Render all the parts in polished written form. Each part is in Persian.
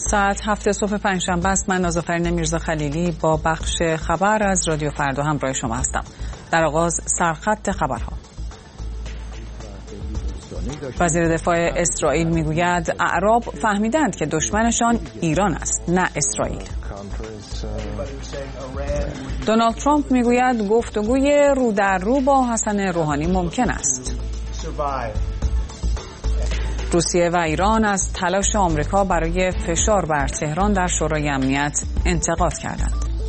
ساعت 7 صبح پنجشنبه است. من نازافرین میرزا خلیلی با بخش خبر از رادیو فردا همراه شما هستم. در آغاز سرخط خبرها. وزیر دفاع اسرائیل میگوید اعراب فهمیدند که دشمنشان ایران است نه اسرائیل. دونالد ترامپ میگوید گفتگوی رو در رو با حسن روحانی ممکن است. روسیه و ایران از تلاش آمریکا برای فشار بر تهران در شورای امنیت انتقاد کردند.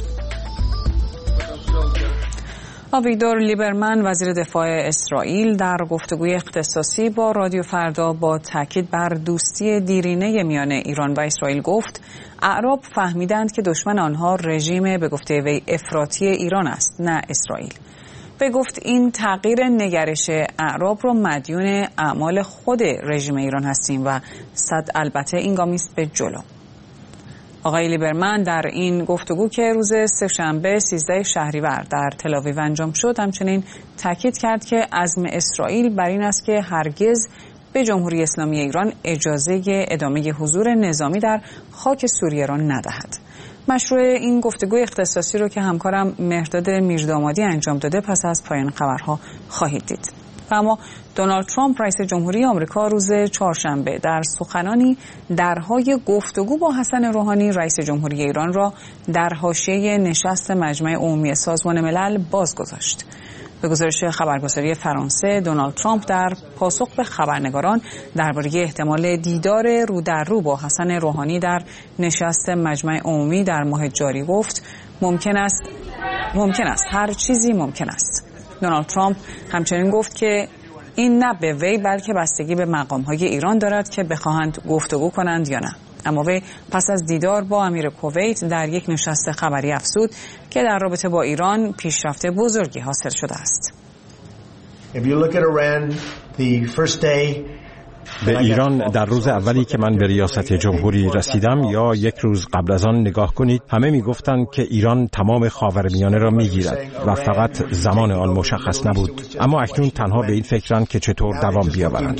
آویگدور لیبرمن وزیر دفاع اسرائیل در گفتگوی اختصاصی با رادیو فردا با تاکید بر دوستی دیرینه میان ایران و اسرائیل گفت اعراب فهمیدند که دشمن آنها رژیم به گفته وی افراطی ایران است نه اسرائیل. به گفت این تغییر نگرش اعراب را مدیون اعمال خود رژیم ایران هستیم و صد البته این گامی است به جلو. آقای لیبرمن در این گفتگو که روز سه‌شنبه 13 شهریور در تل‌آویو انجام شد همچنین تاکید کرد که عزم اسرائیل بر این است که هرگز به جمهوری اسلامی ایران اجازه ادامه حضور نظامی در خاک سوریه را ندهد. مشروع این گفتگو اختصاصی رو که همکارم مهرداد میردامادی انجام داده پس از پایان خبرها خواهید دید. اما دونالد ترامپ رئیس جمهوری آمریکا روز چهارشنبه در سخنانی درهای گفتگو با حسن روحانی رئیس جمهوری ایران را در حاشیه نشست مجمع عمومی سازمان ملل بازگذاشت. به گزارش خبرگزاری فرانسه دونالد ترامپ در پاسخ به خبرنگاران درباره احتمال دیدار رو در رو با حسن روحانی در نشست مجمع عمومی در ماه جاری گفت ممکن است هر چیزی ممکن است. دونالد ترامپ همچنین گفت که این نه به وی بلکه بستگی به مقام‌های ایران دارد که بخواهند گفتگو کنند یا نه. اما وی پس از دیدار با امیر کویت در یک نشست خبری افزود که در رابطه با ایران پیشرفت بزرگی حاصل شده است. به ایران در روز اولی که من به ریاست جمهوری رسیدم یا یک روز قبل از آن نگاه کنید همه میگفتند که ایران تمام خاورمیانه را میگیرد و فقط زمان آن مشخص نبود، اما اکنون تنها به این فکرند که چطور دوام بیاورند.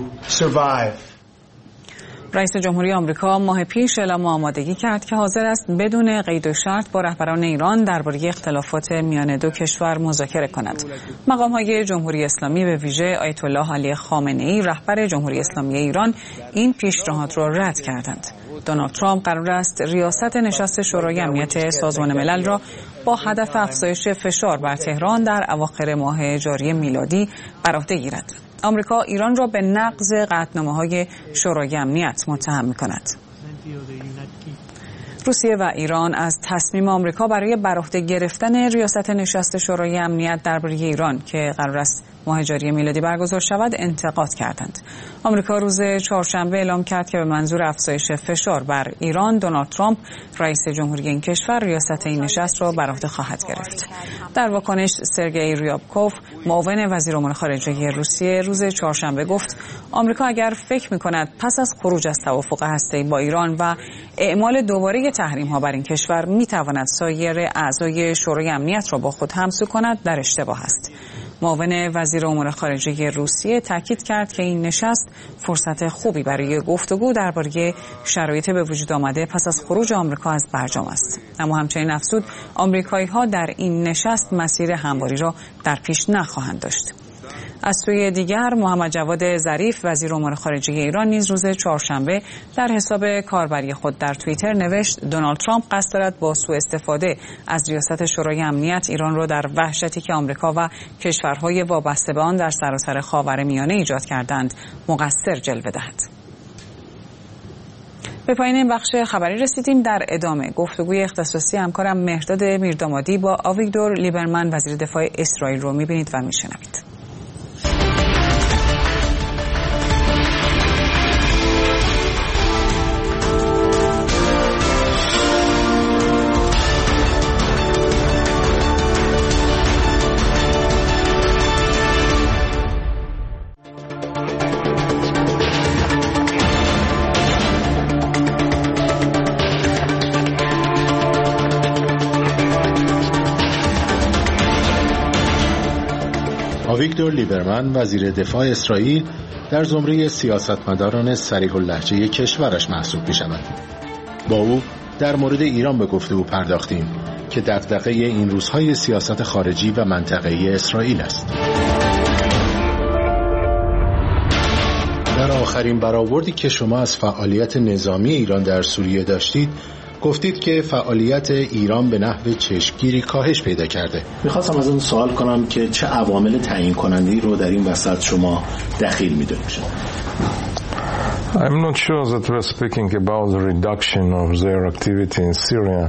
رئیس جمهوری آمریکا ماه پیش اعلام آمادگی کرد که حاضر است بدون قید و شرط با رهبران ایران درباره اختلافات میان دو کشور مذاکره کند. مقام‌های جمهوری اسلامی به ویژه آیت الله علی خامنه‌ای رهبر جمهوری اسلامی ایران این پیشنهاد را رد کردند. دونالد ترامپ قرار است ریاست نشست شورای امنیت سازمان ملل را با هدف افزایش فشار بر تهران در اواخر ماه جاری میلادی بر عهده گیرد. آمریکا ایران را به نقض قطعنامه‌های شورای امنیت متهم می‌کند. روسیه و ایران از تصمیم آمریکا برای بر عهده گرفتن ریاست نشست شورای امنیت درباره ایران که قرار است ماه جاری میلادی برگزار شود انتقاد کردند. آمریکا روز چهارشنبه اعلام کرد که به منظور افزایش فشار بر ایران دونالد ترامپ رئیس جمهوری این کشور ریاست این نشست را بر عهده خواهد گرفت. در واکنش سرگئی ریابکوف معاون وزیر امور خارجه روسیه روز چهارشنبه گفت آمریکا اگر فکر می‌کند پس از خروج از توافق هسته‌ای با ایران و اعمال دوباره تحریم‌ها بر این کشور می‌تواند سایر اعضای شورای امنیت را با خود همسو کند در اشتباه است. معاون وزیر امور خارجه روسیه تاکید کرد که این نشست فرصت خوبی برای گفتگو درباره شرایط به وجود آمده پس از خروج آمریکا از برجام است. اما همچنین افزود آمریکایی‌ها در این نشست مسیر همواری را در پیش نخواهند داشت. از سوی دیگر محمد جواد ظریف وزیر امور خارجه ایران نیز روز چهارشنبه در حساب کاربری خود در توییتر نوشت دونالد ترامپ قصد دارد با سوء استفاده از ریاست شورای امنیت ایران را در وحشتی که آمریکا و کشورهای وابسته به آن در سراسر خاورمیانه ایجاد کردند مقصر جلوه دهد. به پایان این بخش خبری رسیدیم. در ادامه گفتگوی اختصاصی همکارم مهرداد میردامادی با آویگدور لیبرمن وزیر دفاع اسرائیل رو می‌بینید و می‌شنوید. آویگدور لیبرمن وزیر دفاع اسرائیل در زمره سیاستمداران صریح اللهجه کشورش محسوب می‌شود. با او در مورد ایران به گفتگو پرداختیم که دغدغه این روزهای سیاست خارجی و منطقه‌ای اسرائیل است. در آخرین برآوردی که شما از فعالیت نظامی ایران در سوریه داشتید، گفتید که فعالیت ایران به نحو چشمگیری کاهش پیدا کرده. میخواستم از اون سوال کنم که چه عوامل تعیین کننده‌ای رو در این وسط شما دخیل می‌دونید؟ I'm not sure that we're speaking about the reduction of their activity in Syria.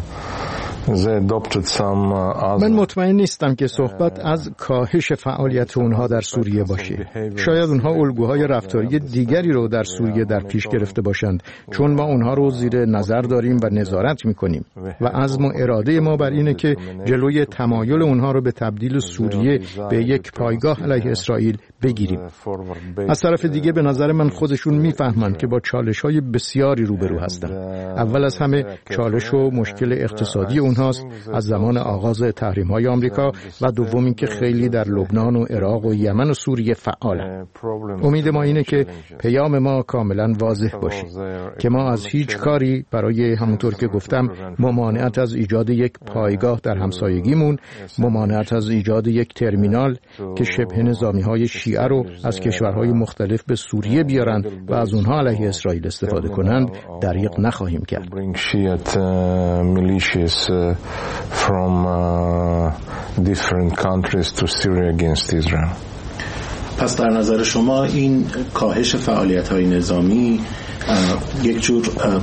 من مطمئن نیستم که صحبت از کاهش فعالیت اونها در سوریه باشه. شاید اونها الگوهای رفتاری دیگری رو در سوریه در پیش گرفته باشند، چون ما اونها رو زیر نظر داریم و نظارت میکنیم و عزم و اراده ما بر اینه که جلوی تمایل اونها رو به تبدیل سوریه به یک پایگاه علیه اسرائیل بگیریم. از طرف دیگه به نظر من خودشون میفهمند که با چالش‌های بسیاری روبرو هستند. اول از همه چالش و مشکل اقتصادی اونهاست از زمان آغاز تحریم‌های آمریکا و دوم اینکه خیلی در لبنان و عراق و یمن و سوریه فعالن. امید ما اینه که پیام ما کاملا واضح باشه که ما از هیچ کاری برای همونطور که گفتم ممانعت از ایجاد یک پایگاه در همسایگیمون، ممانعت از ایجاد یک ترمینال که شبه نظامی‌های شیعه رو از کشورهای مختلف به سوریه بیارن و از اونها علیه اسرائیل استفاده کنند دریغ نخواهیم کرد. From different countries to Syria against Israel. پس در نظر شما این کاهش فعالیت‌های نظامی یک جور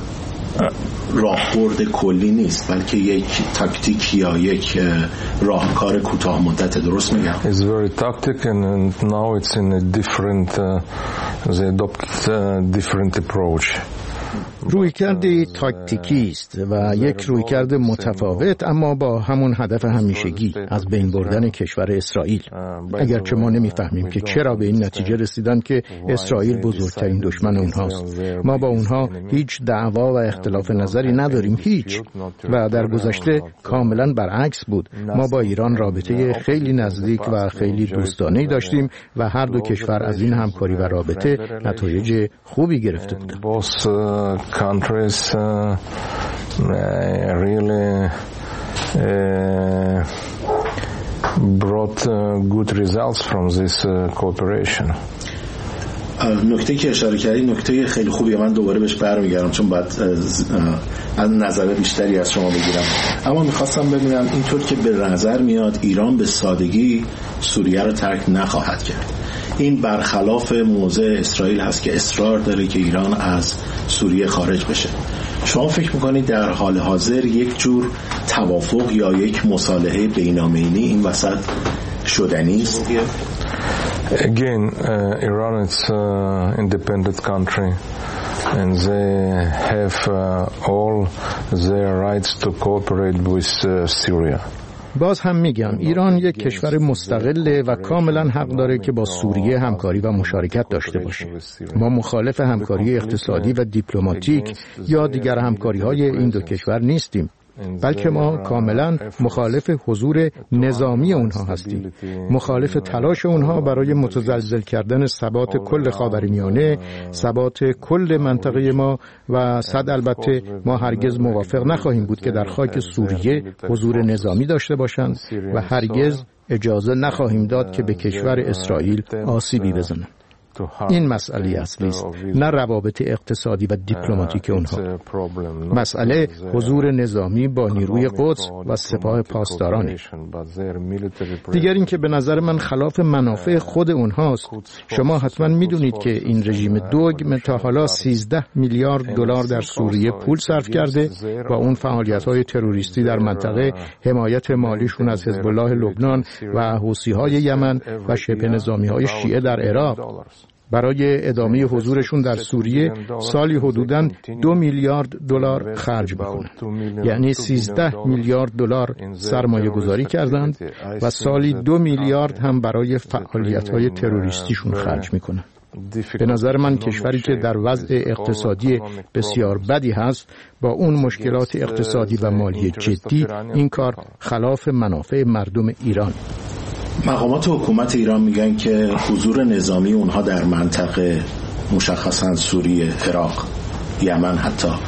راهبرد کلی نیست، بلکه یک تاکتیک یا یک راهکار کوتاه مدت، درست میگم؟ It's very tactical and now it's in a different they adopt different approach. رویکرد تاکتیکی است و یک رویکرد متفاوت اما با همون هدف همیشگی، از بین بردن کشور اسرائیل. اگرچه ما نمیفهمیم که چرا به این نتیجه رسیدن که اسرائیل بزرگترین دشمن اونهاست. ما با اونها هیچ دعوا و اختلاف نظری نداریم، هیچ. و در گذشته کاملا برعکس بود. ما با ایران رابطه خیلی نزدیک و خیلی دوستانه‌ای داشتیم و هر دو کشور از این همکاری و رابطه نتایج خوبی گرفته بودند. Countries really brought good results from this cooperation. نکته که اشاره کردی نکته خیلی خوبیه، من دوباره بهش برمیگردم چون باید از نظر بیشتری از شما بگیرم. اما میخواستم ببینم اینطور که به نظر میاد ایران به سادگی سوریه رو ترک نخواهد کرد. این برخلاف موضع اسرائیل هست که اصرار داره که ایران از سوریه خارج بشه. شما فکر میکنید در حال حاضر یک جور توافق یا یک مصالحه بین‌المللی این وسط شدنی است؟ Again, Iran is independent country and they have all their rights to cooperate with Syria. باز هم میگم ایران یک کشور مستقله و کاملا حق داره که با سوریه همکاری و مشارکت داشته باشه. ما مخالف همکاری اقتصادی و دیپلماتیک یا دیگر همکاری‌های این دو کشور نیستیم، بلکه ما کاملا مخالف حضور نظامی اونها هستیم، مخالف تلاش اونها برای متزلزل کردن ثبات کل خاورمیانه، ثبات کل منطقه ما و البته ما هرگز موافق نخواهیم بود که در خاک سوریه حضور نظامی داشته باشند و هرگز اجازه نخواهیم داد که به کشور اسرائیل آسیبی بزنند. این مسئله اصلی است، نه روابط اقتصادی و دیپلماتیک اونها. مسئله حضور نظامی با نیروی قدس و سپاه پاسدارانه. دیگر این که به نظر من خلاف منافع خود اونهاست. شما حتما میدونید که این رژیم دوگم تا حالا 13 میلیارد دلار در سوریه پول صرف کرده با اون فعالیت‌های تروریستی در منطقه، حمایت مالیشون از حزب الله لبنان و حوثی‌های یمن و شبه نظامی‌های شیعه در عراق. برای ادامه حضورشون در سوریه سالی حدوداً 2 میلیارد دلار خرج میکنند. یعنی 13 میلیارد دلار سرمایه گذاری کردند و سالی 2 میلیارد هم برای فعالیت‌های تروریستیشون خرج میکنند. به نظر من کشوری که در وضع اقتصادی بسیار بدی هست با اون مشکلات اقتصادی و مالی جدی، این کار خلاف منافع مردم ایران. مقامات حکومت ایران میگن که حضور نظامی اونها در منطقه، مشخصاً سوریه، عراق، یمن حتی،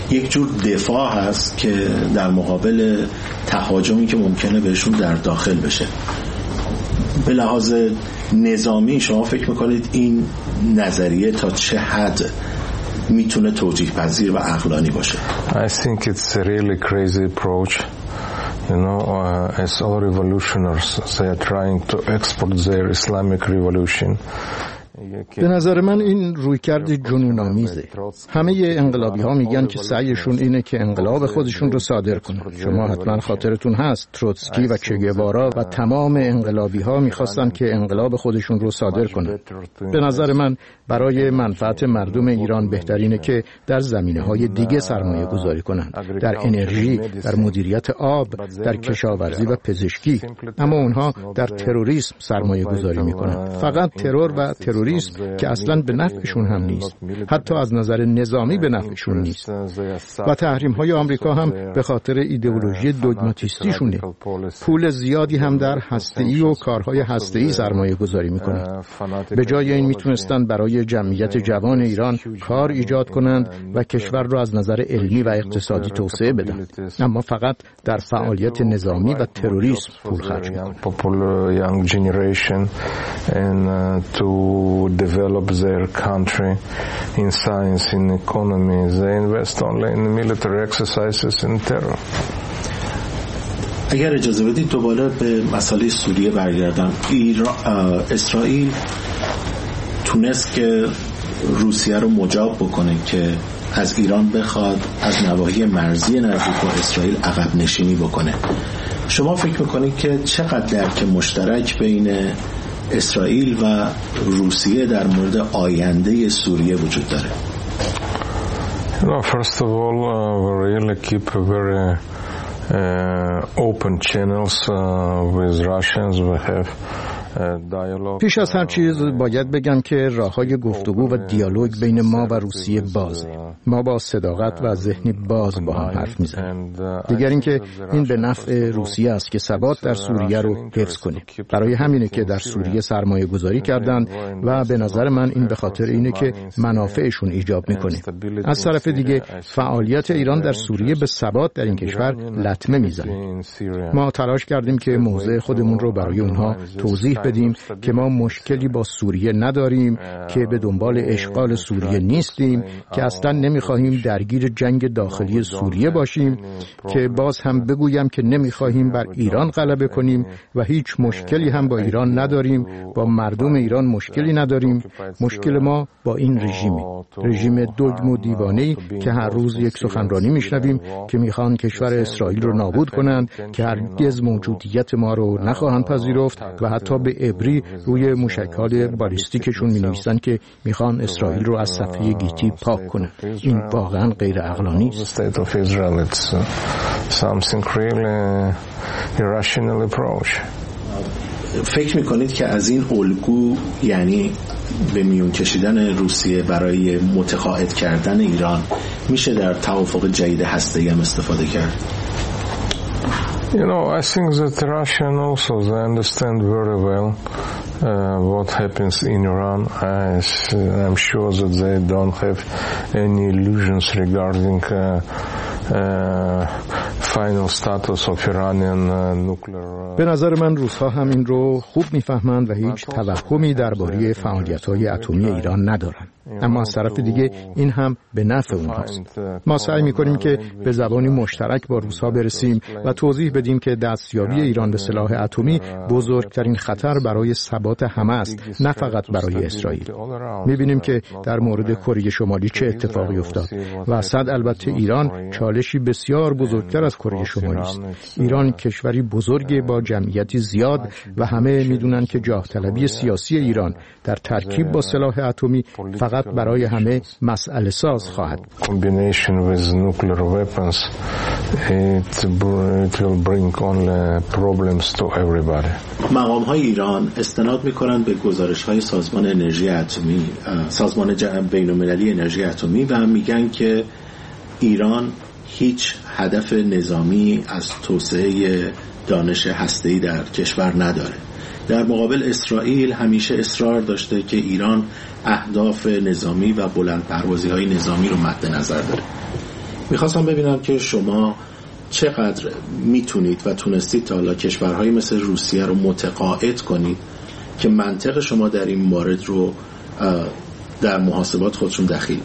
یک جور دفاع هست که در مقابل تهاجمی که ممکنه بهشون در داخل بشه. به لحاظ نظامی شما فکر میکنید این نظریه تا چه حد میتونه توجیه پذیر و عقلانی باشه؟ I think it's a really crazy approach. You know, as all revolutionaries, they are trying to export their Islamic revolution. به نظر من این رویکرد جنون‌آمیزه. همه انقلابی ها میگن که سعیشون اینه که انقلاب خودشون رو صادر کنن. شما حتما خاطرتون هست تروتسکی و چه گوارا و تمام انقلابی ها میخواستن که انقلاب خودشون رو صادر کنن. به نظر من برای منفعت مردم ایران بهترینه که در زمینه‌های دیگه سرمایه گذاری کنن، در انرژی، در مدیریت آب، در کشاورزی و پزشکی. اما اونها در تروریسم سرمایه گذاری میکنن. فقط ترور و تروریسم که اصلاً به نفعشون هم نیست، حتی از نظر نظامی به نفعشون نیست. و تحریم‌های آمریکا هم به خاطر ایدئولوژی دوگماتیستیشونه. پول زیادی هم در هسته‌ای و کارهای هسته‌ای سرمایه گذاری میکنن. به جای این میتونستن برای جمعیت جوان ایران کار ایجاد کنند و کشور را از نظر علمی و اقتصادی توسعه بدن، اما فقط در فعالیت نظامی و تروریسم پول خرج میکنن. Develop their country in science, in economy. They invest only in military exercises and terror. اگر اجازه بدید دوباره به مسئله سوریه برگردم. اسرائیل تونست که روسیه رو مجاب بکنه که از ایران بخواد از نواحی مرزی نزدیک با اسرائیل عقب نشینی بکنه. شما فکر میکنید که چقدر درک مشترک بین اسرائیل و روسیه در مورد آینده سوریه وجود داره؟ First of all, we really keep very open channels with Russians. We have پیش از هر چیز باید بگم که راه‌های گفتگو و دیالوگ بین ما و روسیه بازه. ما با صداقت و ذهنی باز با هم حرف میزنیم. دیگر اینکه این به نفع روسیه است که ثبات در سوریه رو حفظ کنه. برای همینه که در سوریه سرمایه گذاری کردن و به نظر من این به خاطر اینه که منافعشون ایجاب میکنه. از طرف دیگه فعالیت ایران در سوریه به ثبات در این کشور لطمه میزنه. ما تلاش کردیم که موضع خودمون رو برای اونها توضیح بدیم که ما مشکلی با سوریه نداریم، که به دنبال اشغال سوریه نیستیم، که اصلا نمیخواهیم درگیر جنگ داخلی سوریه باشیم، که باز هم بگویم که نمیخواهیم بر ایران غلبه کنیم و هیچ مشکلی هم با ایران نداریم، با مردم ایران مشکلی نداریم. مشکل ما با این رژیم دگم و دیوانه‌ای که هر روز یک سخنرانی میشنویم که میخوان کشور اسرائیل رو نابود کنند، که هرگز موجودیت ما رو نخواهند پذیرفت و حتی به عبری روی موشک‌های بالیستیکشون می‌نویسن که میخوان اسرائیل رو از صفحه گیتی پاک کنن. این واقعا غیر عقلانی است. فکر میکنید که از این الگو، یعنی به میون کشیدن روسیه برای متقاعد کردن ایران، میشه در توافق جدید هسته‌ای هم استفاده کرد؟ You know, I think that the Russians also, they understand very well what happens in Iran. I'm sure that they don't have any illusions regarding final status of Iranian nuclear. به نظر من روس‌ها هم این رو خوب می‌فهمند و هیچ توهمی درباره فعالیت‌های اتمی ایران ندارند. اما از طرف دیگه این هم به نفع اونهاست. ما سعی می‌کنیم که به زبانی مشترک با روس‌ها برسیم و توضیح بدیم که دستیابی ایران به سلاح اتمی بزرگترین خطر برای ثبات همه است، نه فقط برای اسرائیل. می‌بینیم که در مورد کره شمالی چه اتفاقی افتاد و صد البته ایران چالشی بسیار بزرگتر از کره شمالی است. ایران کشوری بزرگی با جمعیتی زیاد و همه می‌دونن که جاه طلبی سیاسی ایران در ترکیب با سلاح اتمی فقط برای همه مسئله ساز خواهد بود. Combination with nuclear weapons, it will bring only problems to everybody. مقام‌های ایران استناد می‌کنند به گزارش‌های سازمان انرژی اتمی، سازمان بین‌المللی انرژی اتمی، و میگن که ایران هیچ هدف نظامی از توسعه دانش هسته‌ای در کشور نداره. در مقابل اسرائیل همیشه اصرار داشته که ایران اهداف نظامی و بلند پروازی‌های نظامی رو مد نظر داره. میخواستم ببینم که شما چقدر میتونید و تونستید تا حالا کشورهای مثل روسیه رو متقاعد کنید که منطق شما در این مورد رو در محاسبات خودشون دخیل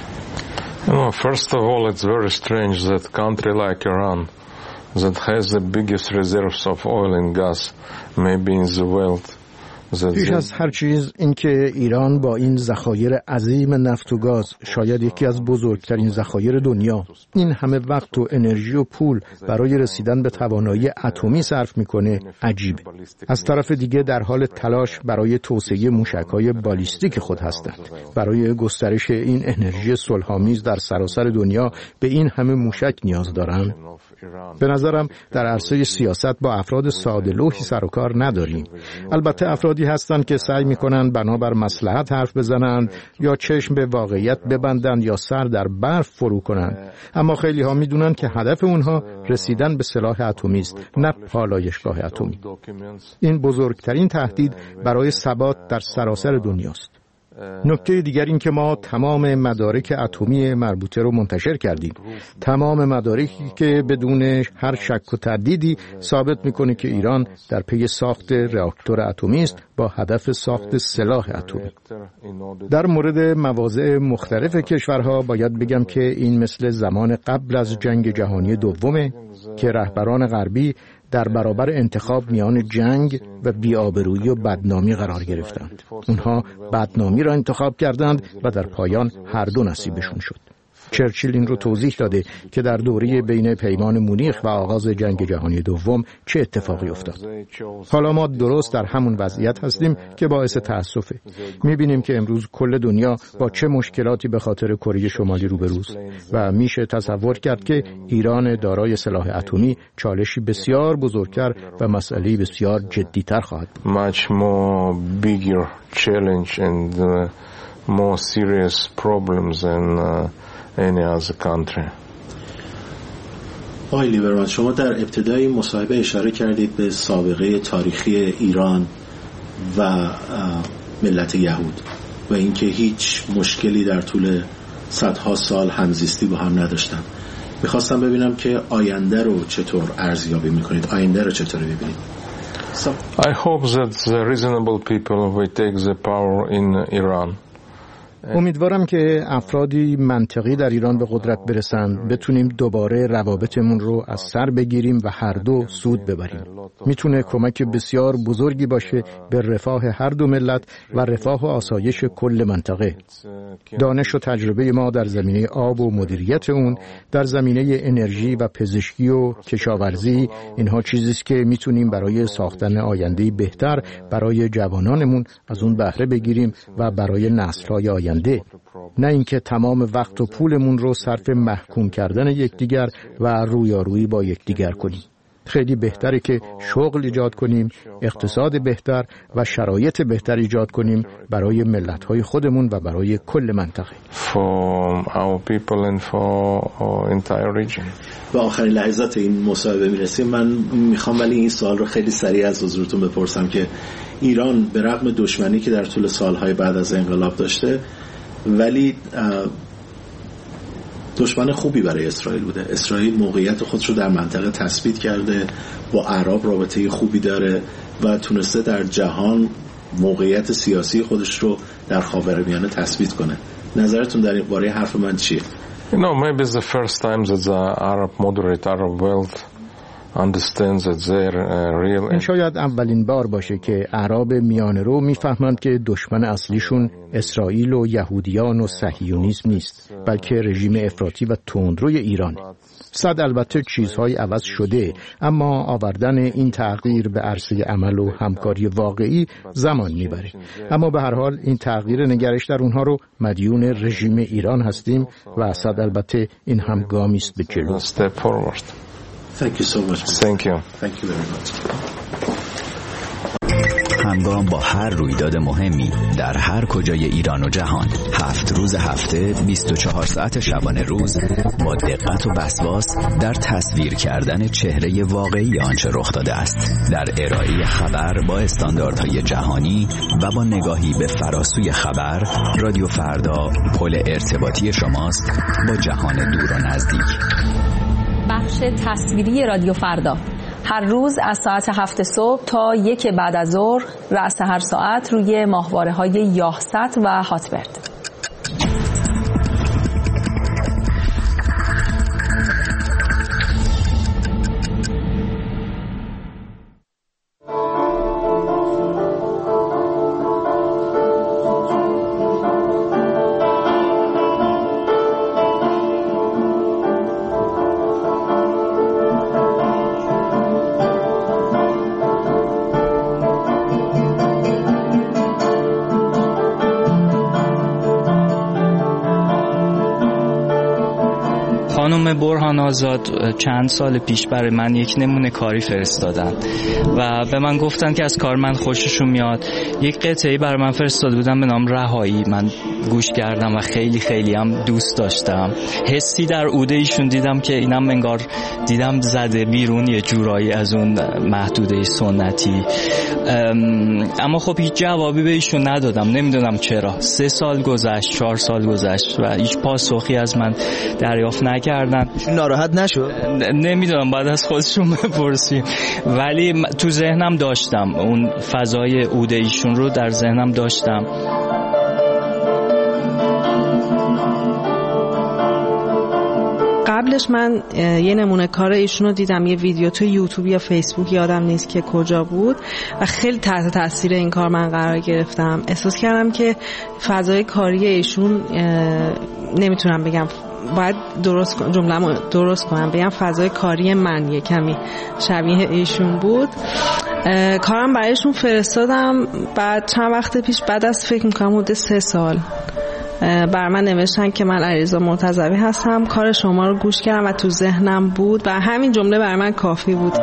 بدن. First of all, it's very strange that a country like Iran that has the biggest reserves of oil and gas maybe in the world. پیش از هر چیز این که ایران با این ذخایر عظیم نفت و گاز، شاید یکی از بزرگترین ذخایر دنیا، این همه وقت و انرژی و پول برای رسیدن به توانایی اتمی صرف میکنه عجیبه. از طرف دیگه در حال تلاش برای توسعه موشک‌های بالیستیک خود هستند. برای گسترش این انرژی صلح‌آمیز در سراسر دنیا به این همه موشک نیاز دارند. به نظرم در عرصه سیاست با افراد ساده‌لوحی سر و کار نداریم. البته افرادی هستند که سعی می‌کنند بنابر مصلحت حرف بزنند یا چشم به واقعیت ببندند یا سر در برف فرو کنند، اما خیلی ها می‌دونند که هدف اونها رسیدن به سلاح اتمی است، نه پالایشگاه اتمی. این بزرگترین تهدید برای ثبات در سراسر دنیاست. نکته دیگر این که ما تمام مدارک اتمی مربوطه رو منتشر کردیم. تمام مدارکی که بدون هر شک و تردیدی ثابت میکنه که ایران در پی ساخت راکتور اتمی است با هدف ساخت سلاح اتمی. در مورد مواضع مختلف کشورها باید بگم که این مثل زمان قبل از جنگ جهانی دومه که رهبران غربی در برابر انتخاب میان جنگ و بی‌آبرویی و بدنامی قرار گرفتند. اونها بدنامی را انتخاب کردند و در پایان هر دو نصیبشون شد. چرچیل این رو توضیح داده که در دوره بین پیمان مونیخ و آغاز جنگ جهانی دوم چه اتفاقی افتاد. حالا ما درست در همون وضعیت هستیم که باعث تأسفه. می‌بینیم که امروز کل دنیا با چه مشکلاتی به خاطر کره شمالی روبروست و میشه تصور کرد که ایران دارای سلاح اتمی چالشی بسیار بزرگتر و مسئله بسیار جدی‌تر خواهد بود. Much more bigger challenge and more serious problems than any other country. آقای لیبرمن، شما در ابتدای مصاحبه اشاره کردید به سابقه تاریخی ایران و ملت یهود و اینکه هیچ مشکلی در طول صدها سال همزیستی با هم نداشتن. میخواستم ببینم که آینده رو چطور ارزیابی میکنید؟ آینده رو چطور ببینید؟ I hope that the reasonable people will take the power in Iran. امیدوارم که افرادی منطقی در ایران به قدرت برسند، بتونیم دوباره روابطمون رو از سر بگیریم و هر دو سود ببریم. میتونه کمک بسیار بزرگی باشه به رفاه هر دو ملت و رفاه و آسایش کل منطقه. دانش و تجربه ما در زمینه آب و مدیریت اون، در زمینه انرژی و پزشکی و کشاورزی، اینها چیزیست که میتونیم برای ساختن آینده‌ای بهتر برای جوانانمون از اون بهره بگیریم و برای نسل‌های آینده. نه اینکه تمام وقت و پولمون رو صرف محکوم کردن یکدیگر و رویارویی با یکدیگر کنیم. خیلی بهتره که شغل ایجاد کنیم، اقتصاد بهتر و شرایط بهتر ایجاد کنیم برای ملت‌های خودمون و برای کل منطقه. For our people and for our entire region. و آخرین لحظات این مصاحبه میرسیم. من میخوام ولی این سوال رو خیلی سریع از حضورتون بپرسم که ایران به رغم دشمنی که در طول سالهای بعد از انقلاب داشته، ولی دشمن خوبی برای اسرائیل بوده. اسرائیل موقعیت خودش رو در منطقه تثبیت کرده، با عرب رابطه خوبی داره و تونسته در جهان موقعیت سیاسی خودش رو در خاورمیانه تثبیت کنه. نظرتون در این باره حرف من چیه؟ Maybe it's the first time that the Arab moderate Arab world understands that they're real. این شاید اولین بار باشه که اعراب میانه رو میفهمند که دشمن اصلیشون اسرائیل و یهودیان و صهیونیسم نیست، بلکه رژیم افراطی و تندروی ایران. البته چیزهای عوض شده، اما آوردن این تغییر به عرصه عمل و همکاری واقعی زمان میبره. اما به هر حال این تغییر نگرش در اونها رو مدیون رژیم ایران هستیم و البته این هم گامی است به جلو. Thank you so much. Thank you. Thank you very much. همگام با هر رویداد مهمی در هر کجای ایران و جهان. 7 روز هفته 24 ساعت شبانه روز با دقت و وسواس در تصویر کردن چهره واقعی آنچه رخ داده است، در ارائه خبر با استانداردهای جهانی و با نگاهی به فراسوی خبر. رادیو فردا پل ارتباطی شماست با جهان دور و نزدیک. بخش تصویری رادیو فردا هر روز از ساعت 7 صبح تا 1 بعد از ظهر رأس هر ساعت روی ماهواره‌های یاهست و هاتبرد. خانم برهان آزاد چند سال پیش برای من یک نمونه کاری فرستادن و به من گفتن که از کار من خوششون میاد. یک قطعه‌ای برای من فرستاده بودن به نام رهایی. من گوش کردم و خیلی خیلی هم دوست داشتم. حسی در عود ایشون دیدم که اینم انگار دیدم زده بیرون یه جورایی از اون محدوده سنتی. اما خب هیچ جوابی به ایشون ندادم، نمیدونم چرا. 3 سال گذشت، 4 سال گذشت و هیچ پاسخی از من دریافت نکردن. ناراحت نشد؟ نمیدونم، بعد از خودشون بپرسیم. ولی تو ذهنم داشتم اون فضای عود ایشون رو در ذهنم داشتم. قبلش من یه نمونه کار ایشون رو دیدم، یه ویدیو تو یوتیوب یا فیسبوک، یادم نیست که کجا بود، و خیلی تحت تاثیر این کار من قرار گرفتم. احساس کردم که فضای کاری ایشون، نمیتونم بگم، باید جمله‌مو درست کنم، بگم فضای کاری من یه کمی شبیه ایشون بود. کارم برایشون فرستادم. بعد چند وقت پیش، بعد از فکر میکنم حدود 3 سال، بر من نوشتن که من علیرضا مرتضوی هستم، کار شما رو گوش کردم و تو ذهنم بود و همین جمله بر من کافی بود.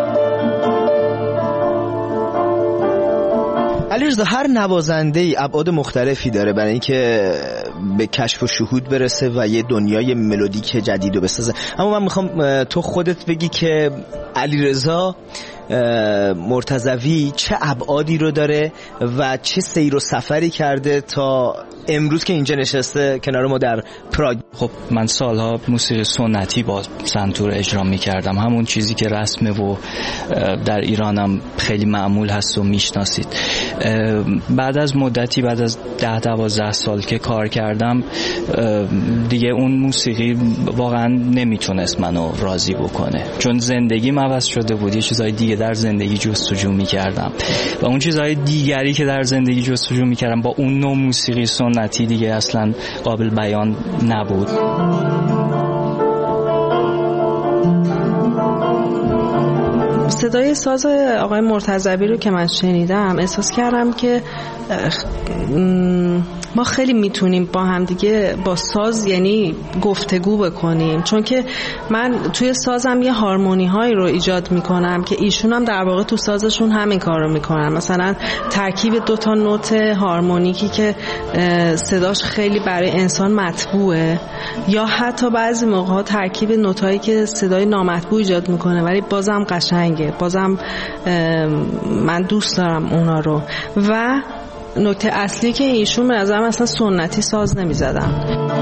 علیرضا، هر نوازنده‌ای ابعاد مختلفی داره برای اینکه به کشف و شهود برسه و یه دنیای ملودیک جدید رو بسازه. اما من میخوام تو خودت بگی که علیرضا مرتضوی چه ابعادی رو داره و چه سیر و سفری کرده تا امروز که اینجا نشسته کنار ما در پراگ. خب من سالها موسیقی سنتی با سنتور اجرا می‌کردم، همون چیزی که رسمه و در ایرانم خیلی معمول هست و میشناسید. بعد از مدتی، بعد از 10-12 سال که کار کردم، دیگه اون موسیقی واقعا نمیتونست منو راضی بکنه، چون زندگیم عوض شده بود. یه چیزای دیگه در زندگی جستجو می‌کردم و اون چیزهای دیگری که در زندگی جستجو می‌کردم با اون نوع موسیقی سنتی دیگه اصلا قابل بیان نبود. صدای ساز آقای مرتضوی رو که من شنیدم، احساس کردم که ما خیلی میتونیم با هم دیگه با ساز یعنی گفتگو بکنیم، چون که من توی سازم یه هارمونی هایی رو ایجاد میکنم که ایشون هم در واقع تو سازشون همین کار رو میکنن. مثلا ترکیب 2 نوت هارمونیکی که صداش خیلی برای انسان مطبوعه، یا حتی بعضی موقع ها ترکیب نوتایی که صدای نامطبوع ایجاد میکنه ولی بازم قشنگه، بازم من دوست دارم اونا رو. و نکته اصلی که ایشون به نظرم اصلا سنتی ساز نمیزدن.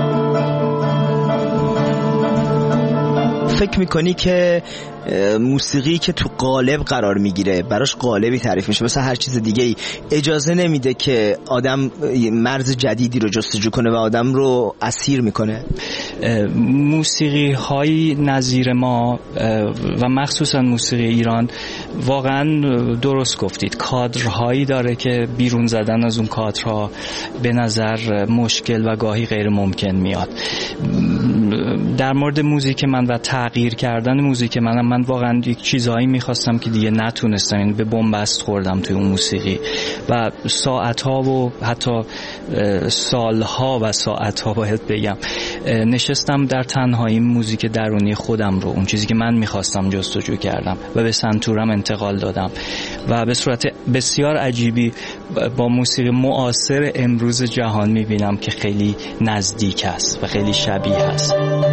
فکر میکنی که موسیقی که تو قالب قرار میگیره براش قالبی تعریف میشه، مثلا هر چیز دیگه ای اجازه نمیده که آدم مرز جدیدی رو جستجو کنه و آدم رو اسیر میکنه؟ موسیقی های نظیر ما و مخصوصا موسیقی ایران واقعا درست گفتید، کادرهایی داره که بیرون زدن از اون کادرها به نظر مشکل و گاهی غیر ممکن میاد. در مورد موزیک من و تغییر کردن موزیک من واقعا یک چیزهایی میخواستم که دیگه نتونستم، یعنی به بنبست خوردم توی اون موسیقی و ساعتها و حتی سالها و ساعتها باید بگم نشستم در تنهایی موزیک درونی خودم رو، اون چیزی که من میخواستم جستجو کردم و به سنتورم انتقال دادم. و به صورت بسیار عجیبی با موسیقی معاصر امروز جهان میبینم که خیلی نزدیک است و خیلی شبیه است.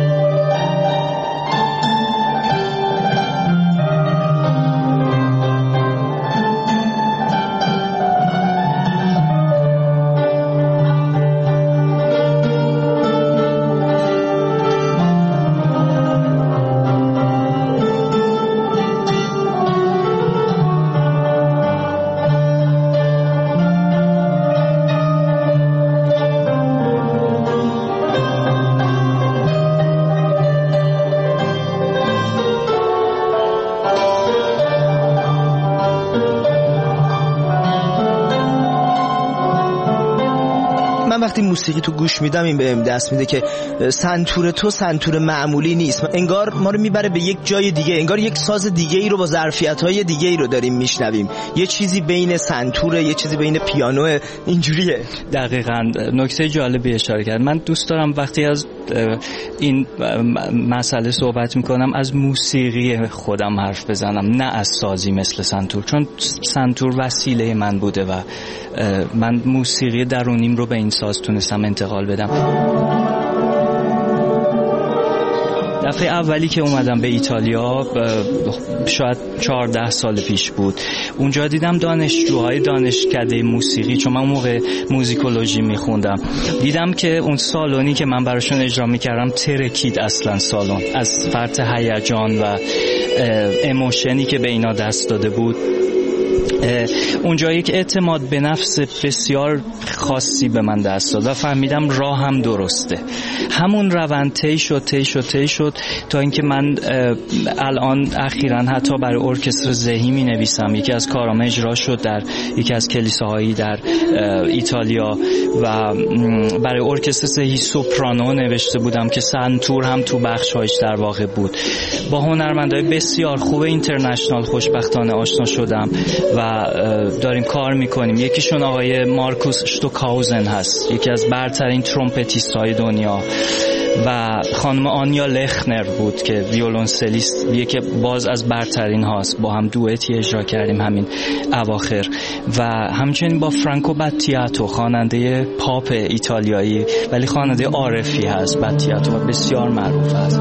وقتی موسیقی تو گوش میدم این بهم دست میده که سنتور تو سنتور معمولی نیست، انگار ما رو میبره به یک جای دیگه، انگار یک ساز دیگه ای رو با ظرفیت‌های دیگه ای رو داریم میشنویم، یه چیزی بین سنتوره، یه چیزی بین پیانو، اینجوریه. دقیقاً نکته جالبی اشاره کرد. من دوست دارم وقتی از این مسئله صحبت میکنم از موسیقی خودم حرف بزنم، نه از سازی مثل سنتور، چون سنتور وسیله من بوده و من موسیقی درونیم رو به این ساز تونستم انتقال بدم. دفعه اولی که اومدم به ایتالیا شاید 14 سال پیش بود، اونجا دیدم دانشجوهای دانشکده موسیقی، چون من اون موقع موزیکولوژی میخوندم، دیدم که اون سالونی که من براشون اجرا میکردم ترکید اصلا سالن از فرط هیجان و ایموشنی که به اینا دست داده بود. اونجا یک اعتماد به نفس بسیار خاصی به من دست داد و فهمیدم راه هم درسته. همون روند طی شد تا اینکه من الان اخیراً حتی برای ارکستر زهی می نویسم. یکی از کارام اجرا شد در یکی از کلیساهایی در ایتالیا و برای ارکستر زهی سوپرانو نوشته بودم که سنتور هم تو بخش‌هایش در واقع بود. با هنرمندای بسیار خوب اینترنشنال خوشبختانه آشنا شدم و داریم کار میکنیم. یکیشون آقای مارکوس شتوکاوزن هست، یکی از برترین ترومپتیست های دنیا، و خانم آنیا لخنر بود که ویولونسلیست، یکی باز از برترین هاست. با هم دوئتی اجرا کردیم همین اواخر. و همچنین با فرانکو باتیاتو، خواننده پاپ ایتالیایی ولی خواننده عارفی هست. باتیاتو بسیار معروف هست.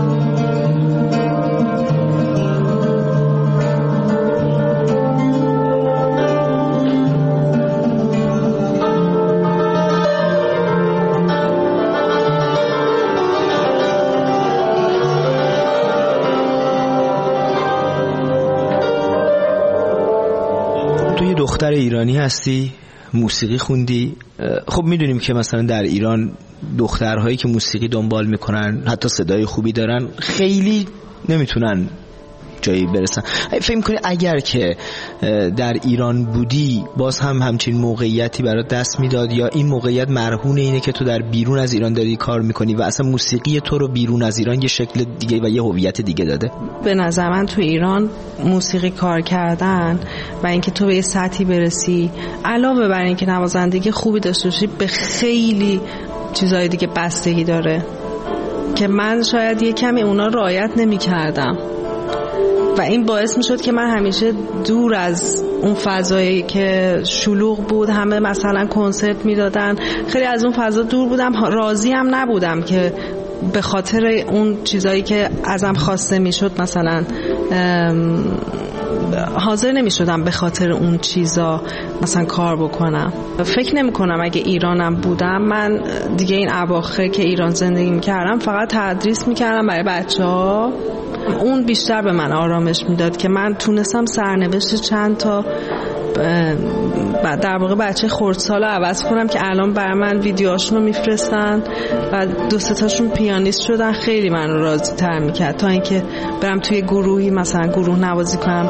دختر ایرانی هستی، موسیقی خوندی. خب میدونیم که مثلا در ایران دخترهایی که موسیقی دنبال میکنن، حتی صدای خوبی دارن، خیلی نمیتونن جایی برسن. فکر می‌کنی اگر که در ایران بودی باز هم همچین موقعیتی برات دست میداد، یا این موقعیت مرهون اینه که تو در بیرون از ایران داری کار میکنی و اصلا موسیقی تو رو بیرون از ایران یه شکل دیگه و یه هویت دیگه داده؟ به نظر من تو ایران موسیقی کار کردن و اینکه تو به یه سطحی برسی، علاوه بر اینکه نوازندگی خوبی داشته باشی، به خیلی چیزای دیگه بستگی داره که من شاید یه کمی اونا رعایت نمی‌کردم و این باعث می شد که من همیشه دور از اون فضایی که شلوغ بود، همه مثلا کنسرت می دادن، خیلی از اون فضا دور بودم. راضی هم نبودم که به خاطر اون چیزایی که ازم خواسته می شد مثلا حاضر نمی شدم به خاطر اون چیزا مثلا کار بکنم. فکر نمی کنم اگه ایرانم بودم من دیگه این اواخر که ایران زندگی می کردم فقط تدریس می کردم برای بچه ها. اون بیشتر به من آرامش میداد که من تونستم سرنوشت چند تا در واقع بچه خردسال رو عوض کنم که الان برای من ویدیوهاشون رو میفرستن و 2-3 تاشون پیانیست شدن. خیلی من رو راضی تر میکرد تا اینکه برم توی گروهی مثلا گروه نوازی کنم.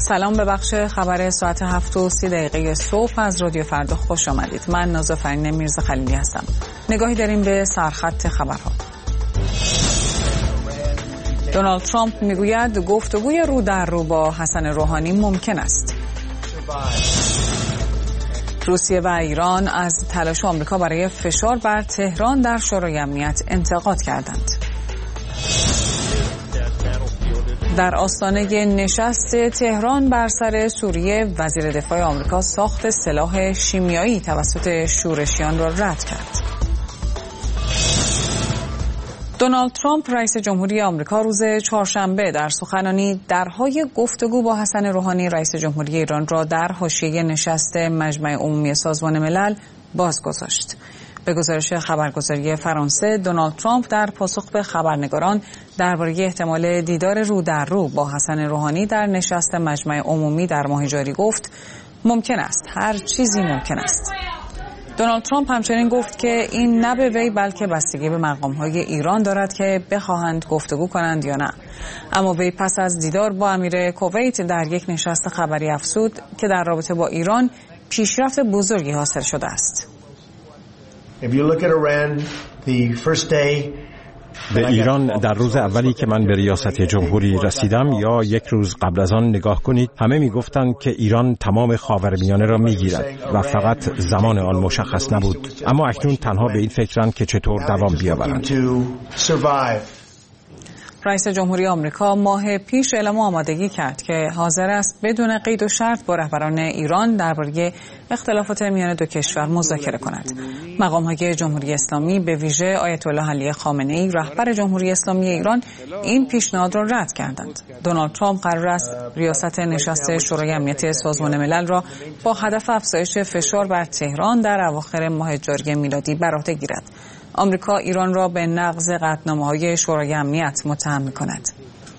سلام، به بخش خبر ساعت 7:30 صبح از رادیو فردا خوش آمدید. من نازافرین میرزا خلیلی هستم. نگاهی داریم به سرخط خبرها. دونالد ترامپ میگوید گفتگوی رو در رو با حسن روحانی ممکن است. روسیه و ایران از تلاش آمریکا برای فشار بر تهران در شورای امنیت انتقاد کردند. در آستانه نشست تهران بر سر سوریه، وزیر دفاع آمریکا ساخت سلاح شیمیایی توسط شورشیان را رد کرد. دونالد ترامپ رئیس جمهوری آمریکا روز چهارشنبه در سخنرانی درهای گفتگو با حسن روحانی رئیس جمهوری ایران را در حاشیه نشست مجمع عمومی سازمان ملل بازگذاشت. به گزارش خبرگزاری فرانسه، دونالد ترامپ در پاسخ به خبرنگاران درباره احتمال دیدار رو در رو با حسن روحانی در نشست مجمع عمومی در ماه جاری گفت ممکن است، هر چیزی ممکن است. دونالد ترامپ همچنین گفت که این نه به وی بلکه بستگی به مقام‌های ایران دارد که بخواهند گفتگو کنند یا نه. اما وی پس از دیدار با امیر کویت در یک نشست خبری افزود که در رابطه با ایران پیشرفت بزرگی حاصل شده است. به ایران در روز اولی که من به ریاست جمهوری رسیدم یا یک روز قبل از آن نگاه کنید، همه میگفتند که ایران تمام خاورمیانه را میگیرد و فقط زمان آن مشخص نبود. اما اکنون تنها به این فکرند که چطور دوام بیاورند. رئیس جمهوری آمریکا ماه پیش اعلام آمادگی کرد که حاضر است بدون قید و شرط با رهبران ایران درباره اختلافات میان دو کشور مذاکره کند. مقام‌های جمهوری اسلامی به ویژه آیت الله علی خامنه‌ای رهبر جمهوری اسلامی ایران این پیشنهاد را رد کردند. دونالد ترامپ قرار است ریاست نشست شورای امنیت سازمان ملل را با هدف افزایش فشار بر تهران در اواخر ماه جاری میلادی بر عهده گیرد. آمریکا ایران را به نقض قطعنامه‌های شورای امنیت متهم می‌کند.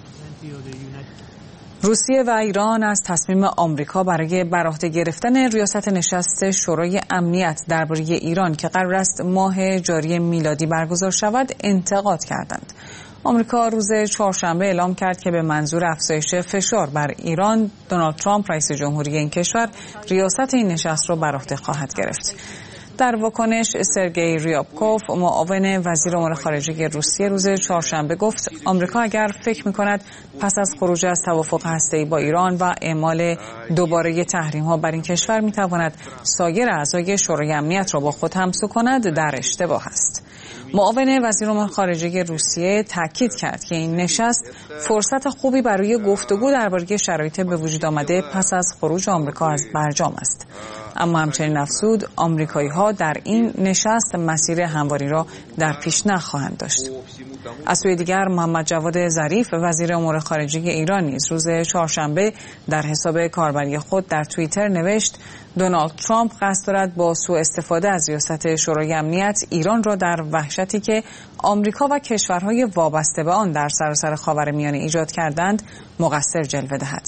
روسیه و ایران از تصمیم آمریکا برای بر عهده گرفتن ریاست نشست شورای امنیت درباره ایران که قرار است ماه جاری میلادی برگزار شود انتقاد کردند. آمریکا روز چهارشنبه اعلام کرد که به منظور افزایش فشار بر ایران، دونالد ترامپ رئیس جمهوری این کشور ریاست این نشست را بر عهده خواهد گرفت. در واکنش سرگئی ریابکوف، معاون وزیر امور خارجه روسیه، روز چهارشنبه گفت آمریکا اگر فکر می‌کند پس از خروج از توافق هسته‌ای با ایران و اعمال دوباره تحریم‌ها بر این کشور می‌تواند سایر اعضای شورای امنیت را با خود همسو کند، در اشتباه است. معاون وزیر امور خارجه روسیه تاکید کرد که این نشست فرصت خوبی برای گفتگو درباره شرایط به وجود آمده پس از خروج آمریکا از برجام است. اما همچنین افزود آمریکایی‌ها در این نشست مسیر همواری را در پیش نخواهند داشت. از سوی دیگر محمد جواد ظریف وزیر امور خارجه ایران نیز روز چهارشنبه در حساب کاربری خود در توییتر نوشت دونالد ترامپ قصد دارد با سوء استفاده از ریاست شورای امنیت ایران را در وحشتی که آمریکا و کشورهای وابسته به آن در سراسر خاورمیانه ایجاد کردند مقصر جلوه دهد.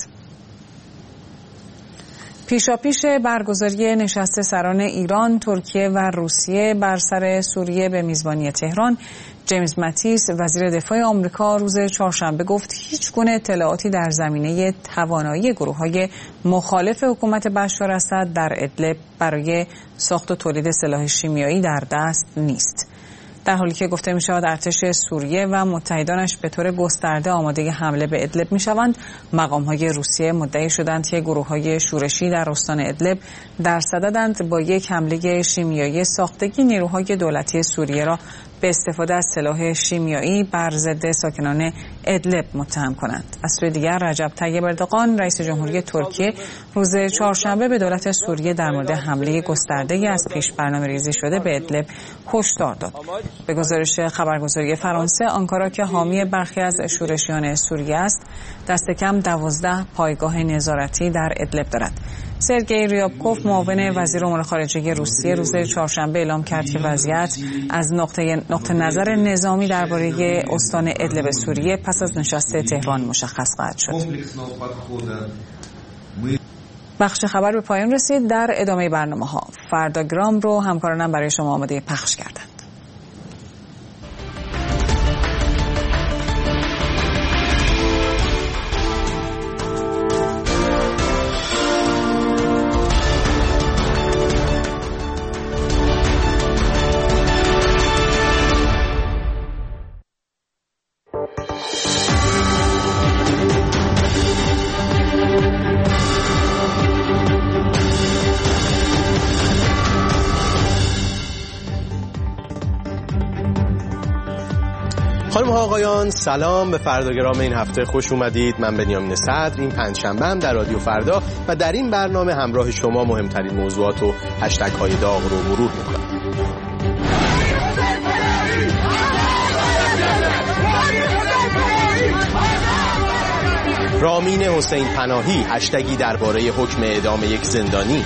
پیشاپیش برگزاری نشست سران ایران، ترکیه و روسیه بر سر سوریه به میزبانی تهران، جیمز ماتیس وزیر دفاع آمریکا روز چهارشنبه گفت هیچ گونه اطلاعاتی در زمینه توانایی گروه‌های مخالف حکومت بشار اسد در ادلب برای ساخت و تولید سلاح شیمیایی در دست نیست. در حالی که گفته می شود ارتش سوریه و متحدانش به طور گسترده آماده حمله به ادلب می شوند، مقام‌های روسیه مدعی شدند که گروه‌های شورشی در استان ادلب در صددند با یک حمله شیمیایی ساختگی نیروهای دولتی سوریه را به استفاده از سلاح شیمیایی بر ضد ساکنان ادلب متهم کنند. از سوی دیگر رجب طیب اردوغان رئیس جمهوری ترکیه روز چهارشنبه به دولت سوریه در مورد حمله گسترده‌ای از پیش برنامه‌ریزی شده به ادلب هشدار داد. به گزارش خبرگزاری فرانسه، آنکارا که حامی برخی از شورشیان سوریه است، دست کم 12 پایگاه نظارتی در ادلب دارد. سرگئی ریابکوف معاون وزیر امور خارجه روسیه روز چهارشنبه اعلام کرد که وضعیت از نقطه نظر نظامی درباره استان ادلب سوریه پس از نشست تهران مشخص خواهد شد. بخش خبر به پایان رسید. در ادامه برنامه‌ها فردا گرام رو همکارانم برای شما آماده پخش کردند. خانم ها آقایان، سلام. به فرداگرام این هفته خوش اومدید. من بنیامین صدر. این پنجشنبه هم در رادیو فردا و در این برنامه همراه شما مهمترین موضوعات و هشتگ های داغ رو مرور میکنم. رامین حسین پناهی هشتگی درباره حکم اعدام یک زندانی.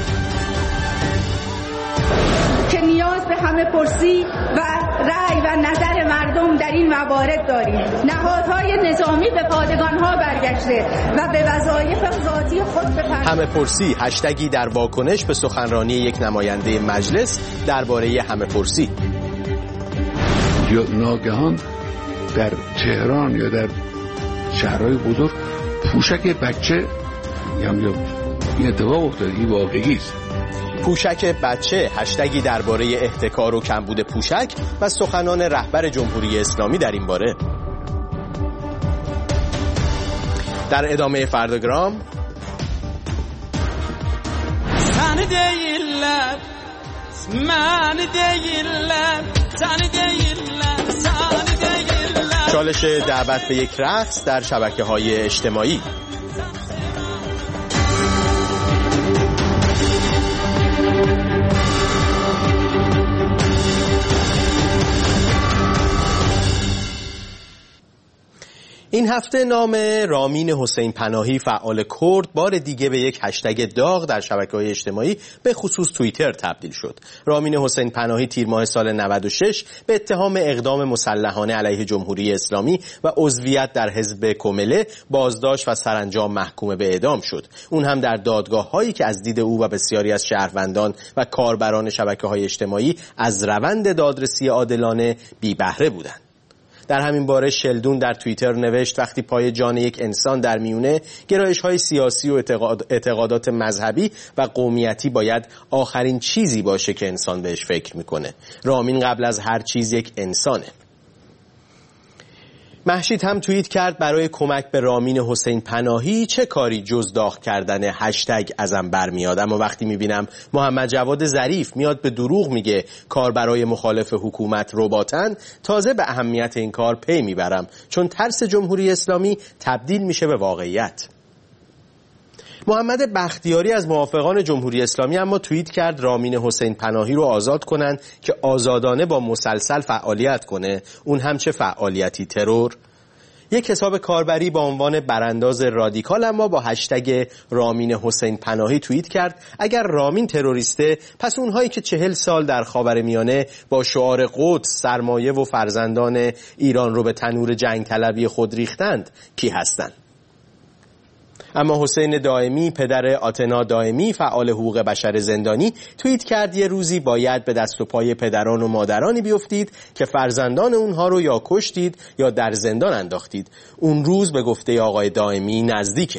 که نیاز به همه پرسی و رأی و نظر مردم در این موارد داریم. نهادهای نظامی به پادگانها برگشته و به وظایف ذاتی خود بپردازند. همه پرسی هشتگی در واکنش به سخنرانی یک نماینده مجلس درباره همه پرسی. یا ناگهان در تهران یا در شهرهای بزرگ پوشک بچه یا این اتفاق افتاد. این واقعی است. پوشک بچه هشتگی درباره احتکار و کمبود پوشک و سخنان رهبر جمهوری اسلامی در این باره. در ادامه فرداگرام چالش دعوت به یک رقص در شبکه‌های اجتماعی. این هفته نام رامین حسین پناهی فعال کرد بار دیگه به یک هشتگ داغ در شبکه‌های اجتماعی به خصوص توییتر تبدیل شد. رامین حسین پناهی تیر ماه سال 96 به اتهام اقدام مسلحانه علیه جمهوری اسلامی و عضویت در حزب کمله بازداشت و سرانجام محکوم به اعدام شد. اون هم در دادگاه‌هایی که از دید او و بسیاری از شهروندان و کاربران شبکه‌های اجتماعی از روند دادرسی عادلانه بی بهره بودند. در همین باره شلدون در توییتر نوشت وقتی پای جان یک انسان در میونه، گرایش‌های سیاسی و اعتقادات مذهبی و قومیتی باید آخرین چیزی باشه که انسان بهش فکر میکنه. رامین قبل از هر چیز یک انسانه. مهشید هم توییت کرد برای کمک به رامین حسین پناهی چه کاری جز داغ کردن هشتگ ازم برمیاد. اما وقتی میبینم محمد جواد ظریف میاد به دروغ میگه کاربرای مخالف حکومت رباتن، تازه به اهمیت این کار پی میبرم، چون ترس جمهوری اسلامی تبدیل میشه به واقعیت. محمد بختیاری از موافقان جمهوری اسلامی اما توییت کرد رامین حسین پناهی رو آزاد کنن که آزادانه با مسلسل فعالیت کنه. اون هم چه فعالیتی؟ ترور. یک حساب کاربری با عنوان برانداز رادیکال اما با هشتگ رامین حسین پناهی توییت کرد اگر رامین تروریسته، پس اونهایی که 40 سال در خاورمیانه با شعار قدس سرمایه و فرزندان ایران رو به تنور جنگ طلبی خود ریختند کی هستند؟ اما حسین دائمی پدر آتنا دائمی فعال حقوق بشر زندانی توییت کرد یه روزی باید به دست و پای پدران و مادرانی بیفتید که فرزندان اونها رو یا کشتید یا در زندان انداختید. اون روز به گفته آقای دائمی نزدیکه.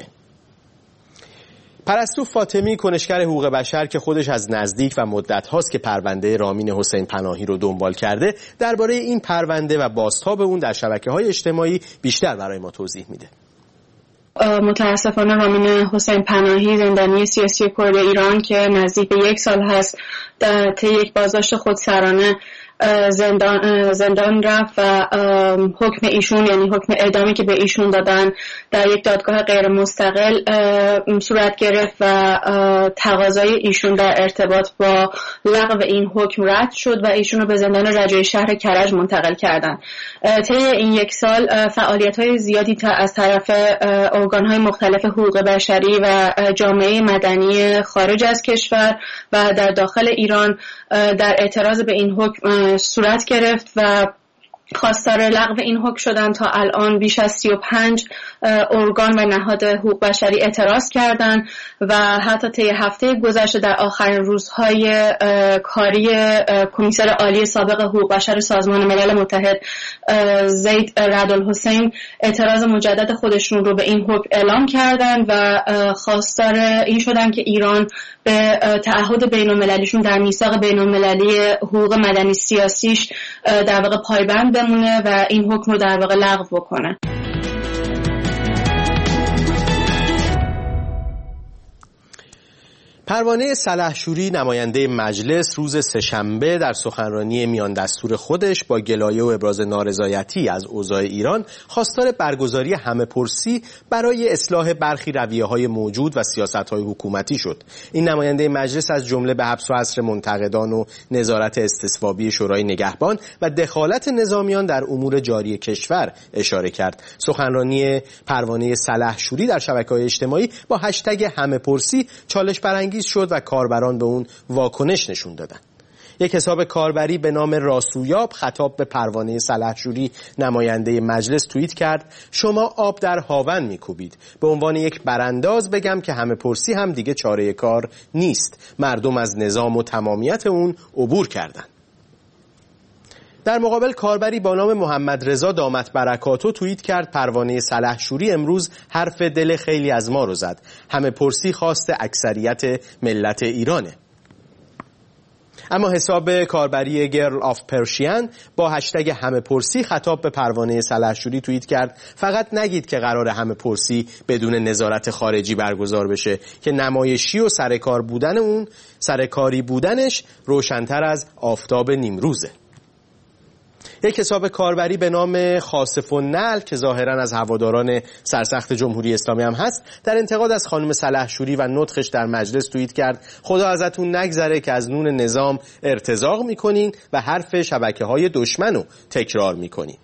پرستو فاطمی کنشگر حقوق بشر که خودش از نزدیک و مدت هاست که پرونده رامین حسین پناهی رو دنبال کرده، درباره این پرونده و بازتاب اون در شبکه‌های اجتماعی بیشتر برای ما توضیح میده. متاسفانه رامین حسین پناهی زندانی سیاسی کرد ایران که نزدیک به 1 سال هست طی یک بازداشت خودسرانه زندان رفت و حکم ایشون، یعنی حکم اعدامی که به ایشون دادن، در یک دادگاه غیر مستقل صورت گرفت و تقاضای ایشون در ارتباط با لغو این حکم رد شد و ایشون رو به زندان رجایی شهر کرج منتقل کردن. طی این 1 سال فعالیت‌های زیادی از طرف ارگان‌های مختلف حقوق بشری و جامعه مدنی خارج از کشور و در داخل ایران در اعتراض به این حکم صورت گرفت و خواستار لغو این حکم شدن. تا الان بیش از 35 ارگان و نهاد حقوق بشری اعتراض کردند و حتی طی هفته گذشته در آخرین روزهای کاری کمیسر عالی سابق حقوق بشر سازمان ملل متحد زید رعدالحسین اعتراض مجدد خودشون رو به این حکم اعلام کردند و خواستار این شدن که ایران به تعهد بین‌المللیشون در میثاق بین‌المللی حقوق مدنی سیاسیش در واقع پایبند بمونه و این حکم رو در واقع لغو بکنه. پروانه سلحشوری نماینده مجلس روز سه‌شنبه در سخنرانی میان دستور خودش با گلایه و ابراز نارضایتی از اوضاع ایران خواستار برگزاری همه‌پرسی برای اصلاح برخی رویه‌های موجود و سیاست‌های حکومتی شد. این نماینده مجلس از جمله به حبس و حصر منتقدان و نظارت استصوابی شورای نگهبان و دخالت نظامیان در امور جاری کشور اشاره کرد. سخنرانی پروانه سلحشوری در شبکه‌های اجتماعی با هشتگ همه‌پرسی چالش برانگیز شد و کاربران به اون واکنش نشون دادن. یک حساب کاربری به نام راسویاب خطاب به پروانه سلحشوری نماینده مجلس توییت کرد: شما آب در هاون میکوبید. به عنوان یک برانداز بگم که همه‌پرسی هم دیگه چاره کار نیست. مردم از نظام و تمامیت اون عبور کردن. در مقابل کاربری با نام محمد رضا دامت برکاتو توییت کرد: پروانه سلحشوری امروز حرف دل خیلی از ما رو زد. همه‌پرسی خواست اکثریت ملت ایرانه. اما حساب کاربری گرل آف پرشین با هشتگ همه‌پرسی خطاب به پروانه سلحشوری توییت کرد: فقط نگید که قرار همه‌پرسی بدون نظارت خارجی برگزار بشه که نمایشی و سرکاری بودنش روشن‌تر از آفتاب نیمروزه. یک حساب کاربری به نام خاصف النعل که ظاهراً از هواداران سرسخت جمهوری اسلامی هم هست، در انتقاد از خانم سلحشوری و نطقش در مجلس توییت کرد: خدا ازتون نگذره که از نون نظام ارتزاق میکنین و حرف شبکه‌های دشمنو تکرار میکنین.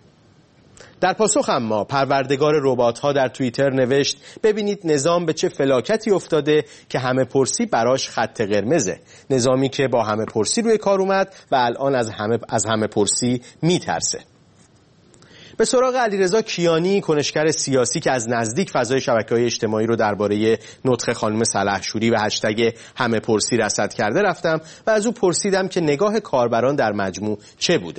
در پاسخ اما پروردگار ربات‌ها در توییتر نوشت: ببینید نظام به چه فلاکتی افتاده که همه‌پرسی براش خط قرمزه. نظامی که با همه‌پرسی روی کار اومد و الان از همه‌پرسی میترسه. به سراغ علیرضا کیانی، کنشگر سیاسی که از نزدیک فضای شبکه‌های اجتماعی رو درباره نطق خانم سلحشوری و هشتگ همه‌پرسی رصد کرده رفتم و از او پرسیدم که نگاه کاربران در مجموع چه بوده.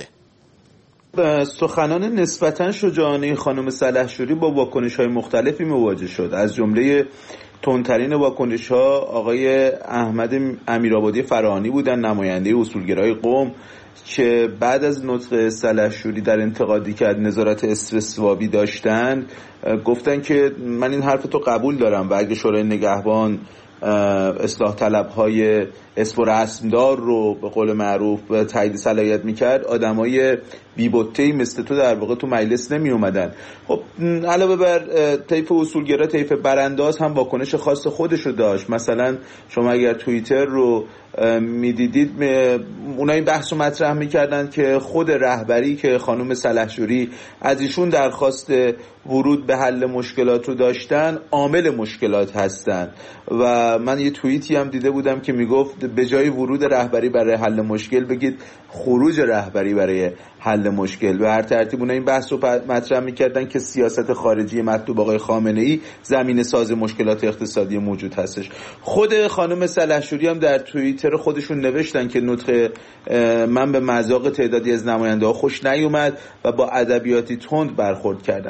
سخنان نسبتاً شجاعانه خانم سلحشوری با واکنش‌های مختلفی مواجه شد. از جمله تندترین واکنش‌ها آقای احمد امیرآبادی فراهانی بودن، نماینده اصولگرای قم، که بعد از نطق سلحشوری در انتقادی که از نظارت استصوابی داشتن گفتن که من این حرف تو قبول دارم و اگه شورای نگهبان اصلاح طلب‌های اسم و رسمدار رو به قول معروف تایید صلاحیت میکرد، آدمای بی‌بطه‌ای مثل تو در واقع تو مجلس نمی اومدن. خب علاوه بر طیف اصولگرا، طیف برانداز هم واکنش خاص خودش رو داشت. مثلا شما اگر توییتر رو میدیدید، اونا این بحث رو مطرح میکردن که خود رهبری که خانم سلحشوری از ایشون درخواست ورود به حل مشکلات رو داشتن عامل مشکلات هستن. و من یه توییتی هم دیده بودم که میگفت به جای ورود رهبری برای حل مشکل بگید خروج رهبری برای حل مشکل. به هر ترتیب اونا این بحث رو مطرح میکردن که سیاست خارجی مطلوب آقای خامنه‌ای زمینه ساز مشکلات اقتصادی موجود هستش. خود خانم سلحشوری هم در توییتر خودشون نوشتن که نطق من به مذاق تعدادی از نماینده‌ها خوش نیومد و با ادبیاتی تند برخورد کردن.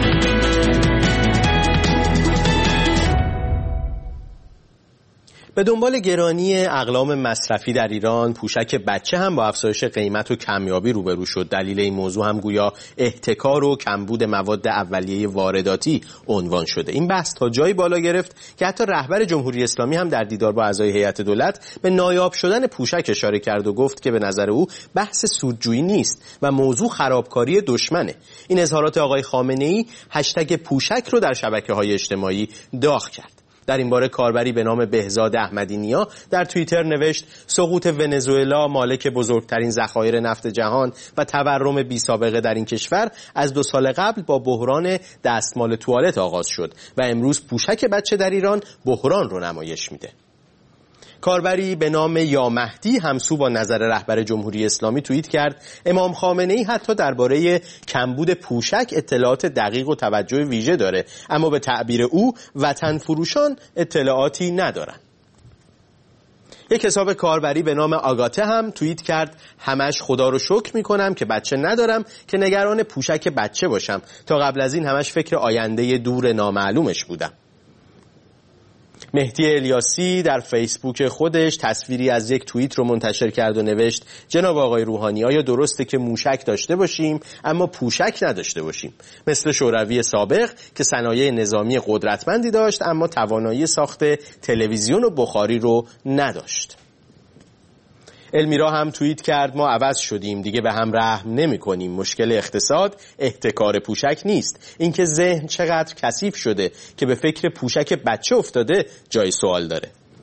به دنبال گرانی اقلام مصرفی در ایران، پوشک بچه هم با افزایش قیمت و کمیابی روبرو شد. دلیل این موضوع هم گویا احتکار و کمبود مواد اولیه وارداتی عنوان شده. این بحث تا جایی بالا گرفت که حتی رهبر جمهوری اسلامی هم در دیدار با اعضای هیئت دولت به نایاب شدن پوشک اشاره کرد و گفت که به نظر او بحث سودجویی نیست و موضوع خرابکاری دشمنه. این اظهارات آقای خامنه‌ای هشتگ پوشک رو در شبکه‌های اجتماعی داغ کرد. در این باره کاربری به نام بهزاد احمدی نیا در توییتر نوشت: سقوط ونزوئلا، مالک بزرگترین ذخایر نفت جهان و تورم بی سابقه در این کشور، از 2 سال قبل با بحران دستمال توالت آغاز شد و امروز پوشک بچه در ایران بحران رو نمایش میده. کاربری به نام یا مهدی همسو با نظر رهبر جمهوری اسلامی توییت کرد: امام خامنه‌ای حتی درباره کمبود پوشک اطلاعات دقیق و توجه ویژه داره، اما به تعبیر او وطن فروشان اطلاعاتی ندارن. یک حساب کاربری به نام آگاته هم توییت کرد: همش خدا رو شکر میکنم که بچه ندارم که نگران پوشک بچه باشم. تا قبل از این همش فکر آینده دور نامعلومش بودم. مهدی الیاسی در فیسبوک خودش تصویری از یک توییت رو منتشر کرد و نوشت: جناب آقای روحانی، آیا درسته که موشک داشته باشیم اما پوشک نداشته باشیم؟ مثل شوروی سابق که صنایع نظامی قدرتمندی داشت اما توانایی ساخت تلویزیون و بخاری رو نداشت. المیرا هم توییت کرد: ما عوض شدیم، دیگه به هم رحم نمی کنیم. مشکل اقتصاد احتکار پوشک نیست، اینکه ذهن چقدر کثیف شده که به فکر پوشک بچه افتاده جای سوال داره.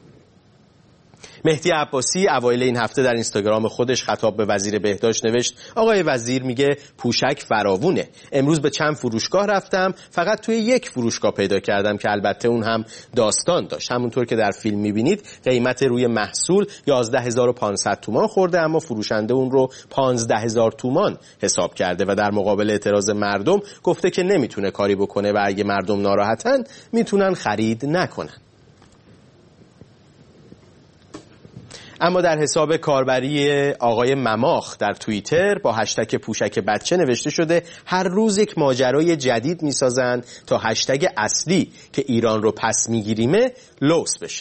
مهدی عباسی اوایل این هفته در اینستاگرام خودش خطاب به وزیر بهداشت نوشت: آقای وزیر میگه پوشک فراوونه. امروز به چند فروشگاه رفتم، فقط توی یک فروشگاه پیدا کردم که البته اون هم داستان داشت. همونطور که در فیلم میبینید قیمت روی محصول 11500 تومان خورده اما فروشنده اون رو 15000 تومان حساب کرده و در مقابل اعتراض مردم گفته که نمیتونه کاری بکنه و اگه مردم ناراحتن میتونن خرید نکنن. اما در حساب کاربری آقای مماخ در توییتر با هشتگ پوشک بچه نوشته شده: هر روز یک ماجرای جدید میسازن تا هشتگ اصلی که ایران رو پس میگیریمه لوس بشه.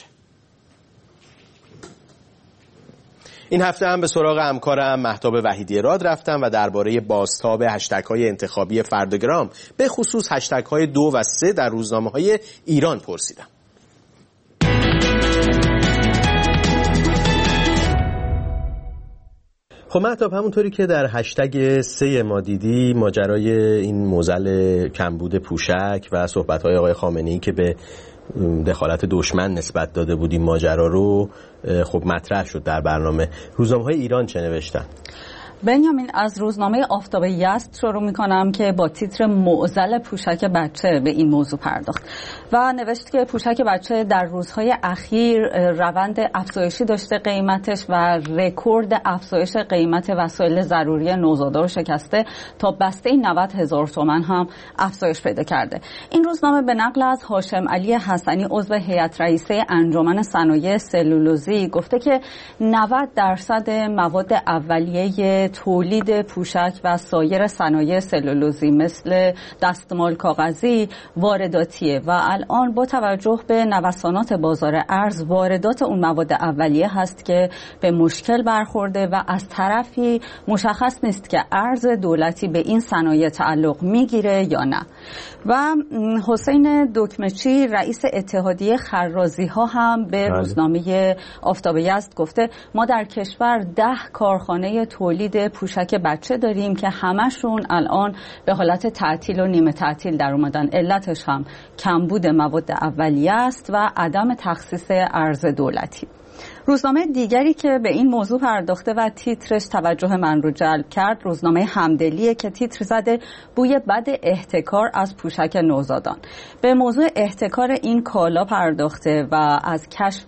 این هفته هم به سراغ همکارم مهتاب وحیدی راد رفتم و درباره بازتاب هشتگ‌های انتخابی فردوگرام به خصوص هشتگ‌های 2 و 3 در روزنامه‌های ایران پرسیدم. خب مهتاب، همونطوری که در هشتگ 3 ما دیدی ماجرای این معضل کمبود پوشک و صحبت‌های آقای خامنه‌ای که به دخالت دشمن نسبت داده بودیم ماجرا رو خب مطرح شد در برنامه. روزنامه‌های ایران چه نوشتن؟ بنیامین، از روزنامه آفتاب یزد شروع می‌کنم که با تیتر معضل پوشک بچه به این موضوع پرداخت و نوشت که پوشک بچه در روزهای اخیر روند افزایشی داشته قیمتش و رکورد افزایش قیمت وسایل ضروری نوزادا رو شکسته تا بسته 90,000 تومان هم افزایش پیدا کرده. این روزنامه به نقل از هاشم علی حسنی عضو هیئت رئیسه انجمن صنایع سلولوزی گفته که 90% مواد اولیه تولید پوشک و سایر صنایع سلولوزی مثل دستمال کاغذی وارداتیه و الان با توجه به نوسانات بازار ارز واردات اون مواد اولیه هست که به مشکل برخورده و از طرفی مشخص نیست که ارز دولتی به این صنایع تعلق میگیره یا نه. و حسین دکمچی رئیس اتحادیه خرازی ها هم به روزنامه آفتاب یزد گفته ما در کشور 10 کارخانه تولید پوشک بچه داریم که همشون الان به حالت تعطیل و نیمه تعطیل در اومدن. علتش هم کمبود مواد اولیه است و عدم تخصیص ارز دولتی. روزنامه دیگری که به این موضوع پرداخته و تیترش توجه من رو جلب کرد روزنامه همدلیه که تیتر زده بوی بد احتکار از پوشک نوزادان. به موضوع احتکار این کالا پرداخته و از کشف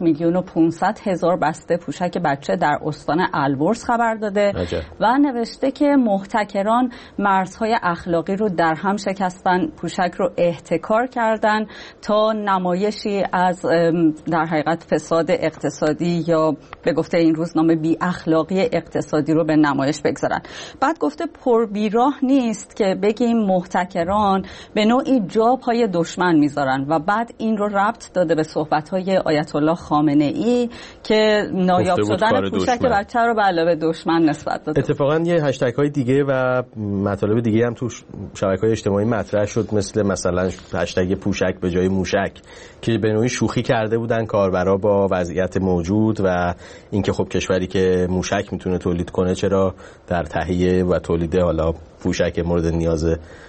1,500,000 بسته پوشک بچه در استان البرز خبر داده و نوشته که محتکران مرزهای اخلاقی رو در هم شکستن، پوشک رو احتکار کردن تا نمایشی از در حقیقت فساد اقتصادی یا به گفته این روزنامه بی اخلاقی اقتصادی رو به نمایش بگذارن. بعد گفته پر بیراه نیست که بگیم محتکران به نوعی جا پای دشمن میذارن و بعد این رو ربط داده به صحبت‌های آیت الله خامنه‌ای که نایاب شدن پوشک بچه رو به علاوه دشمن نسبت داده. اتفاقا یه هشتگ‌های دیگه و مطالب دیگه هم تو شبکه‌های اجتماعی مطرح شد، مثلا هشتگ پوشک به جای موشک که به نوعی شوخی کرده بودن کاربرا با وضعیت موجود و اینکه خب کشوری که موشک میتونه تولید کنه چرا در تهیه و تولید حالا پوشک مورد نیاز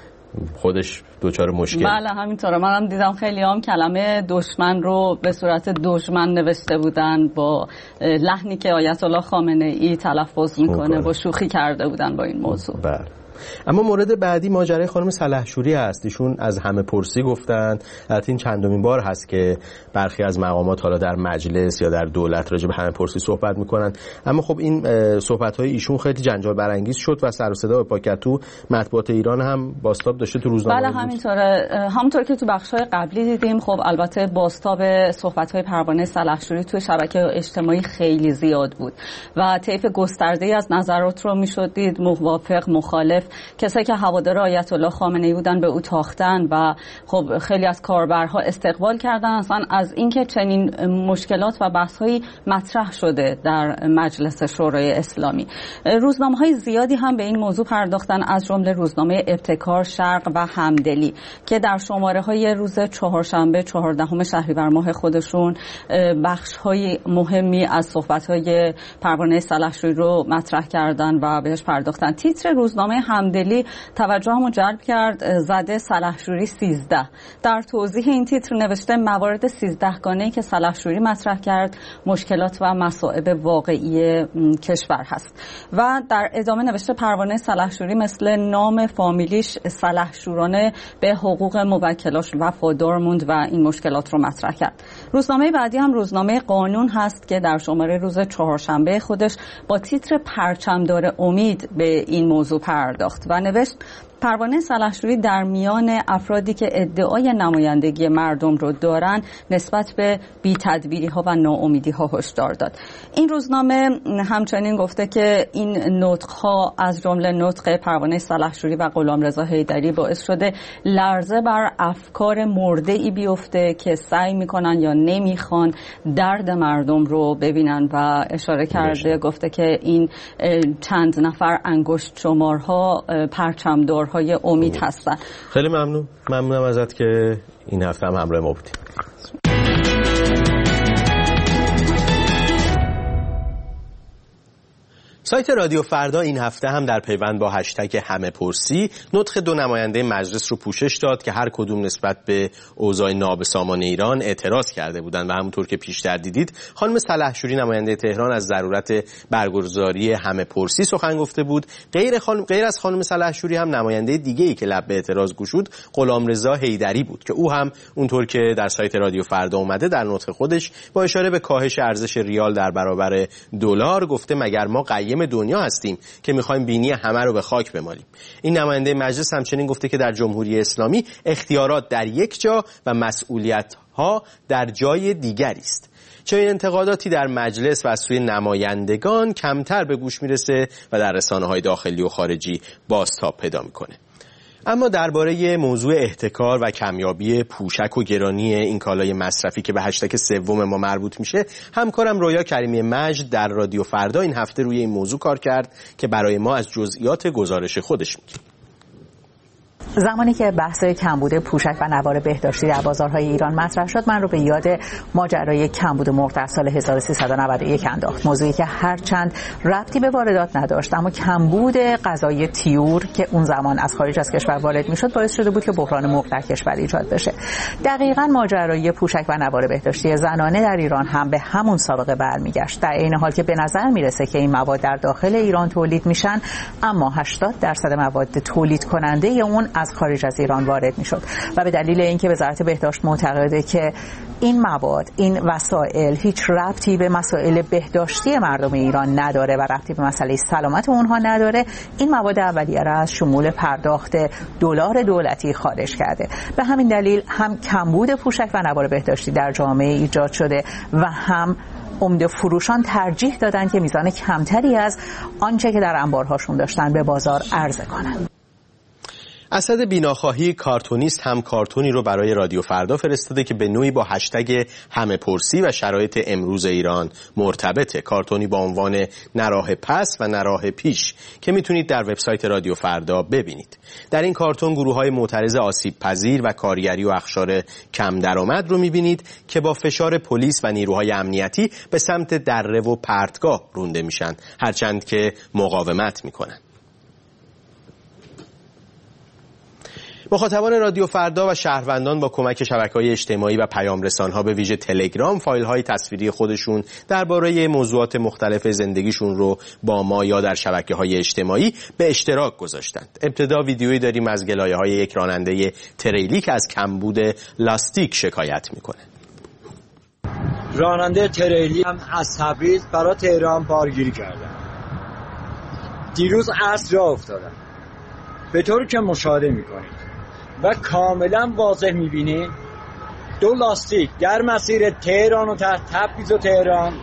خودش دوچار مشکل. بله همینطوره. منم دیدم خیلی هم کلمه دشمن رو به صورت دشمن نوشته بودن با لحنی که آیت الله خامنه‌ای تلفظ میکنه با شوخی کرده بودن با این موضوع. بله. اما مورد بعدی ماجرای خانم سلحشوری هست. ایشون از همه پرسی گفتن. البته این چندمین بار هست که برخی از مقامات حالا در مجلس یا در دولت راجع به همه پرسی صحبت میکنن، اما خب این صحبت‌های ایشون خیلی جنجال برانگیز شد و سر و صدا به پاکتو مطبوعات ایران هم بازتاب داشته تو روزنامه. بله همینطوره. همونطور که تو بخش‌های قبلی دیدیم خب البته بازتاب صحبت‌های پروانه سلحشوری تو شبکه اجتماعی خیلی زیاد بود و طیف گسترده‌ای از نظرات رو میشد دید، موافق، مخالف مختلف کسایی که هوادار آیت الله خامنه‌ای بودن به او تاختن و خب خیلی از کاربرها استقبال کردن اصلا از اینکه چنین مشکلات و بحث‌هایی مطرح شده در مجلس شورای اسلامی. روزنامه‌های زیادی هم به این موضوع پرداختن، از جمله روزنامه ابتکار، شرق و همدلی که در شماره‌های روز چهارشنبه 14 شهریور ماه خودشون بخش‌های مهمی از صحبت‌های پروانه سلحشوری رو مطرح کردن و بهش پرداختن. تیتر روزنامه همدلی توجهمو جلب کرد، زده سلحشوری 13. در توضیح این تیتر نوشته موارد 13 گانه‌ای که سلحشوری مطرح کرد مشکلات و مصائب واقعی کشور هست و در ادامه نوشته پروانه سلحشوری مثل نام فامیلیش سلحشورانه به حقوق موکلاش وفادار موند و این مشکلات رو مطرح کرد. روزنامه بعدی هم روزنامه قانون هست که در شماره روز چهارشنبه خودش با تیتر پرچمدار امید به این موضوع پرداخت و نوشت پروانه سلحشوری در میان افرادی که ادعای نمایندگی مردم رو دارن نسبت به بی‌تدبیری‌ها و ناامیدی‌ها هشدار داد. این روزنامه همچنین گفته که این نطق‌ها از جمله نطق پروانه سلحشوری و غلامرضا حیدری باعث شده لرزه بر افکار مرده‌ای بیفته که سعی می‌کنن یا نمی‌خوان درد مردم رو ببینن و اشاره کرده گفته که این چند نفر انگشت شمارها پرچمدار های امید هستن. خیلی ممنونم ازت که این هفته هم همراه ما بودی. سایت رادیو فردا این هفته هم در پیوند با هشتگ همه پرسی نطق دو نماینده مجلس رو پوشش داد که هر کدوم نسبت به اوضاع نابسامان ایران اعتراض کرده بودند و همونطور که پیشتر دیدید خانم سلحشوری نماینده تهران از ضرورت برگزاری همه پرسی سخن گفته بود. غیر از خانم سلحشوری هم نماینده دیگه‌ای که لب به اعتراض گشود غلامرضا حیدری بود که او هم اونطور که در سایت رادیو فردا اومده در نطق خودش با اشاره به کاهش ارزش ریال در برابر دلار گفته مگر ما دنیا هستیم که میخوایم بینی همه رو به خاک بمالیم. این نماینده مجلس همچنین گفته که در جمهوری اسلامی اختیارات در یک جا و مسئولیت ها در جای دیگری است. چنین انتقاداتی در مجلس و از سوی نمایندگان کمتر به گوش میرسه و در رسانه‌های داخلی و خارجی بازتاب پیدا میکنه. اما درباره موضوع احتکار و کمیابی پوشک و گرانی این کالای مصرفی که به هشتگ سوم ما مربوط میشه، همکارم رویا کریمی مجد در رادیو فردا این هفته روی این موضوع کار کرد که برای ما از جزئیات گزارش خودش میگه. زمانی که بحث کمبود پوشک و نوار بهداشتی در بازارهای ایران مطرح شد، من رو به یاد ماجرای کمبود مرغ در سال 1391 انداخت. موضوعی که هرچند ربطی به واردات نداشت، اما کمبود غذای طیور که اون زمان از خارج از کشور وارد میشد باعث شده بود که بحران مرغ در کشور ایجاد بشه. دقیقاً ماجرای پوشک و نوار بهداشتی زنانه در ایران هم به همون سابقه برمیگشت. در این حال که به نظر میرسه که این مواد در داخل ایران تولید میشن، اما 80% مواد تولید کننده اون از خارج از ایران وارد میشد و به دلیل اینکه وزارت بهداشت معتقده که این مواد، این وسایل هیچ ربطی به مسائل بهداشتی مردم ایران نداره و ربطی به مسئله سلامت اونها نداره، این مواد اولیه را از شمول پرداخت دلار دولتی خارج کرده. به همین دلیل هم کمبود پوشک و نوار بهداشتی در جامعه ایجاد شده و هم عمده فروشان ترجیح دادن که میزان کمتری از آنچه که در انبارهاشون داشتن به بازار عرضه کنند. اسد بیناخواهی کارتونیست هم کارتونی رو برای رادیو فردا فرستاده که به نوعی با هشتگ همه پرسی و شرایط امروز ایران مرتبطه. کارتونی با عنوان نراه پس و نراه پیش که میتونید در وبسایت رادیو فردا ببینید. در این کارتون گروه‌های معترض آسیب پذیر و کارگری و اقشار کم درآمد رو میبینید که با فشار پلیس و نیروهای امنیتی به سمت دره و پرتگاه رونده میشن، هرچند که مقاومت میکنن. مخاطبان رادیو فردا و شهروندان با کمک شبکه‌های اجتماعی و پیام‌رسان‌ها به ویژه تلگرام فایل‌های تصویری خودشون درباره موضوعات مختلف زندگیشون رو با ما یا در شبکه‌های اجتماعی به اشتراک گذاشتند. ابتدا ویدیویی داریم از گلایه‌های یک راننده تریلی که از کمبود لاستیک شکایت می‌کنه. راننده تریلی هم از تبریز برای تهران بارگیری کردم. دیروز عصر راه افتادم. به طوری که مشاهده می‌کنید و کاملا واضح می‌بینید دو لاستیک در مسیر تهران و تبریز و تهران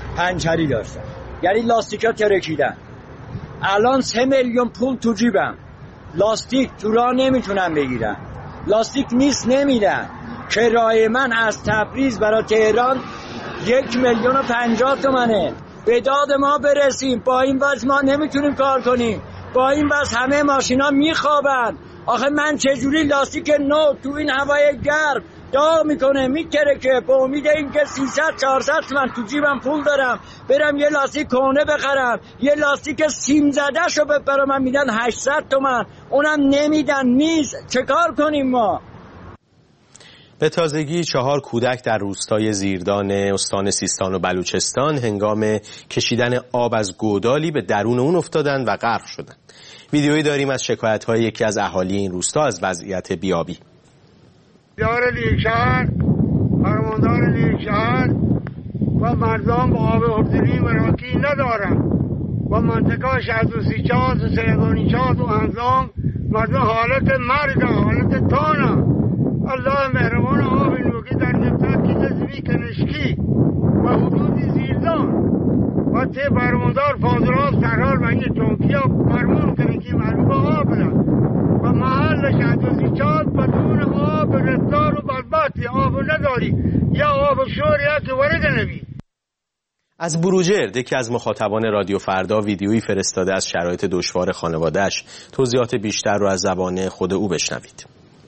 پنچری داشتن، یعنی لاستیک‌ها ترکیدن. الان 3 میلیون پول تو جیبم لاستیک تو راه نمیتونن بگیرن، لاستیک نیست نمیدن. کرایه من از تبریز برای تهران 1,050,000 به داد ما برسیم. با این وضع ما نمیتونیم کار کنیم، با این وضع همه ماشینا میخوابن. آخه من چجوری لاستیک نو تو این هوای گرم داغ میکنه میترکه، به امید اینکه 300-400 تومن تو جیبم پول دارم برم یه لاستیک کهنه بخرم، یه لاستیک سیم زده شو برای من میدن 800 تومن، اونم نمیدن. نیست چه کار کنیم ما؟ به تازگی 4 کودک در روستای زیردان استان سیستان و بلوچستان هنگام کشیدن آب از گودالی به درون اون افتادند و غرق شدند. ویدیویی داریم از شکایت‌های یکی از اهالی این روستا از وضعیت بیابی. دیار لیکشهر، فرماندار لیکشهر و مردم با آب اردنی مراکی ندارند و منطقه 64 و سیگانیچات و انظام مردم حالت مرگ، حالت تانه. الله مهربان آب نوکی در نبتت که نزوی کنشکی و حدود زیردان و ته فرماندار فاضلاب سرحال و این جنکی ها فرمان کنه که معلوم آب بدن و محل 64 بدون آب رفتار و بدبختی آب نداری یا آب شوری که ورد نبی. از بروجرد یکی از مخاطبان رادیو فردا ویدیویی فرستاده از شرایط دشوار خانواده‌اش. توضیحات بیشتر رو از زبان خود او بشنوید.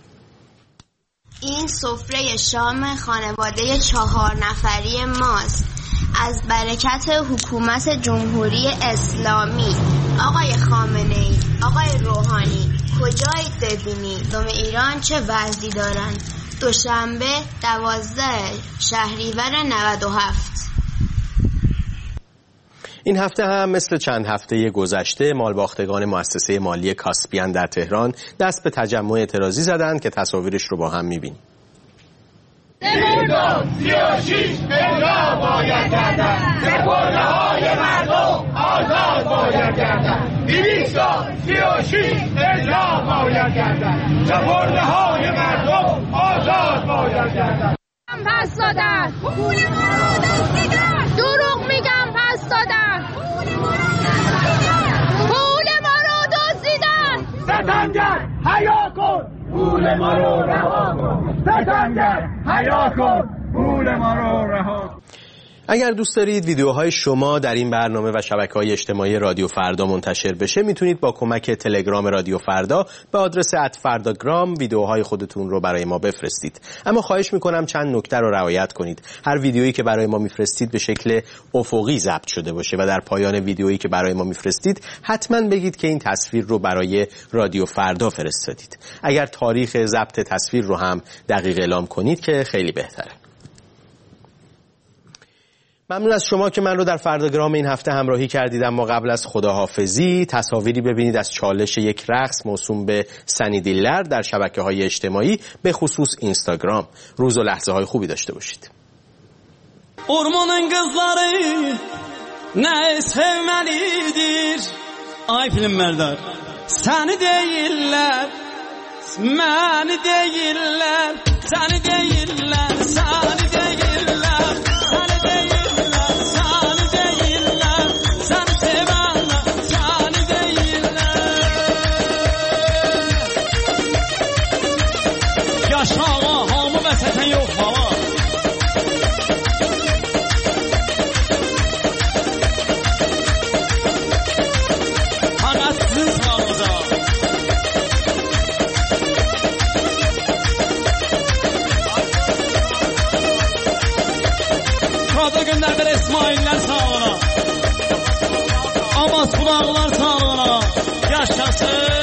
این سفره شام خانواده 4 نفری ماست از برکت حکومت جمهوری اسلامی. آقای خامنه‌ای، آقای روحانی، کجایید ببینید دوم ایران چه وضعی دارن؟ دوشنبه 12 شهریور 97. این هفته هم مثل چند هفته گذشته مالباختگان مؤسسه مالی کاسپیان در تهران دست به تجمع اعتراضی زدند که تصاویرش رو با هم می‌بینیم. 236 اجرا باید گردن، سپرده‌های مردم آزاد باید گردن. 236 اجرا باید گردن، سپرده‌های مردم آزاد باید گردن. پس دادن دروغ میگم، پس دادن پول ما رو دزدیدن. ستمگر حیا کن، پول ما رو رها کن. ستمگر حیا کن، پول ما رو رها کن. اگر دوست دارید ویدیوهای شما در این برنامه و شبکه‌های اجتماعی رادیو فردا منتشر بشه، میتونید با کمک تلگرام رادیو فردا به آدرس @فرداگرام ویدیوهای خودتون رو برای ما بفرستید. اما خواهش میکنم چند نکته رو رعایت کنید. هر ویدیویی که برای ما میفرستید به شکل افقی ضبط شده باشه و در پایان ویدیویی که برای ما میفرستید حتما بگید که این تصویر رو برای رادیو فردا فرستادید. اگر تاریخ ضبط تصویر رو هم دقیق اعلام کنید که خیلی بهتره. ممنون از شما که من رو در فرداگرام این هفته همراهی کردید. اما قبل از خداحافظی تصاویری ببینید از چالش یک رقص موسوم به سنی دیلر در شبکه‌های اجتماعی به خصوص اینستاگرام. روز و لحظه های خوبی داشته باشید. Ormanın kızları ne sevmelidir ay filmlerden seni değiller məni değiller seni değiller seni değiller seni değiller seni değiller seni sevenler seni değiller yaşağa hamı vəsətən yox baba. Göndərdir İsmaillər sağına, Abbas Qulaqlar sağına, yaşasın.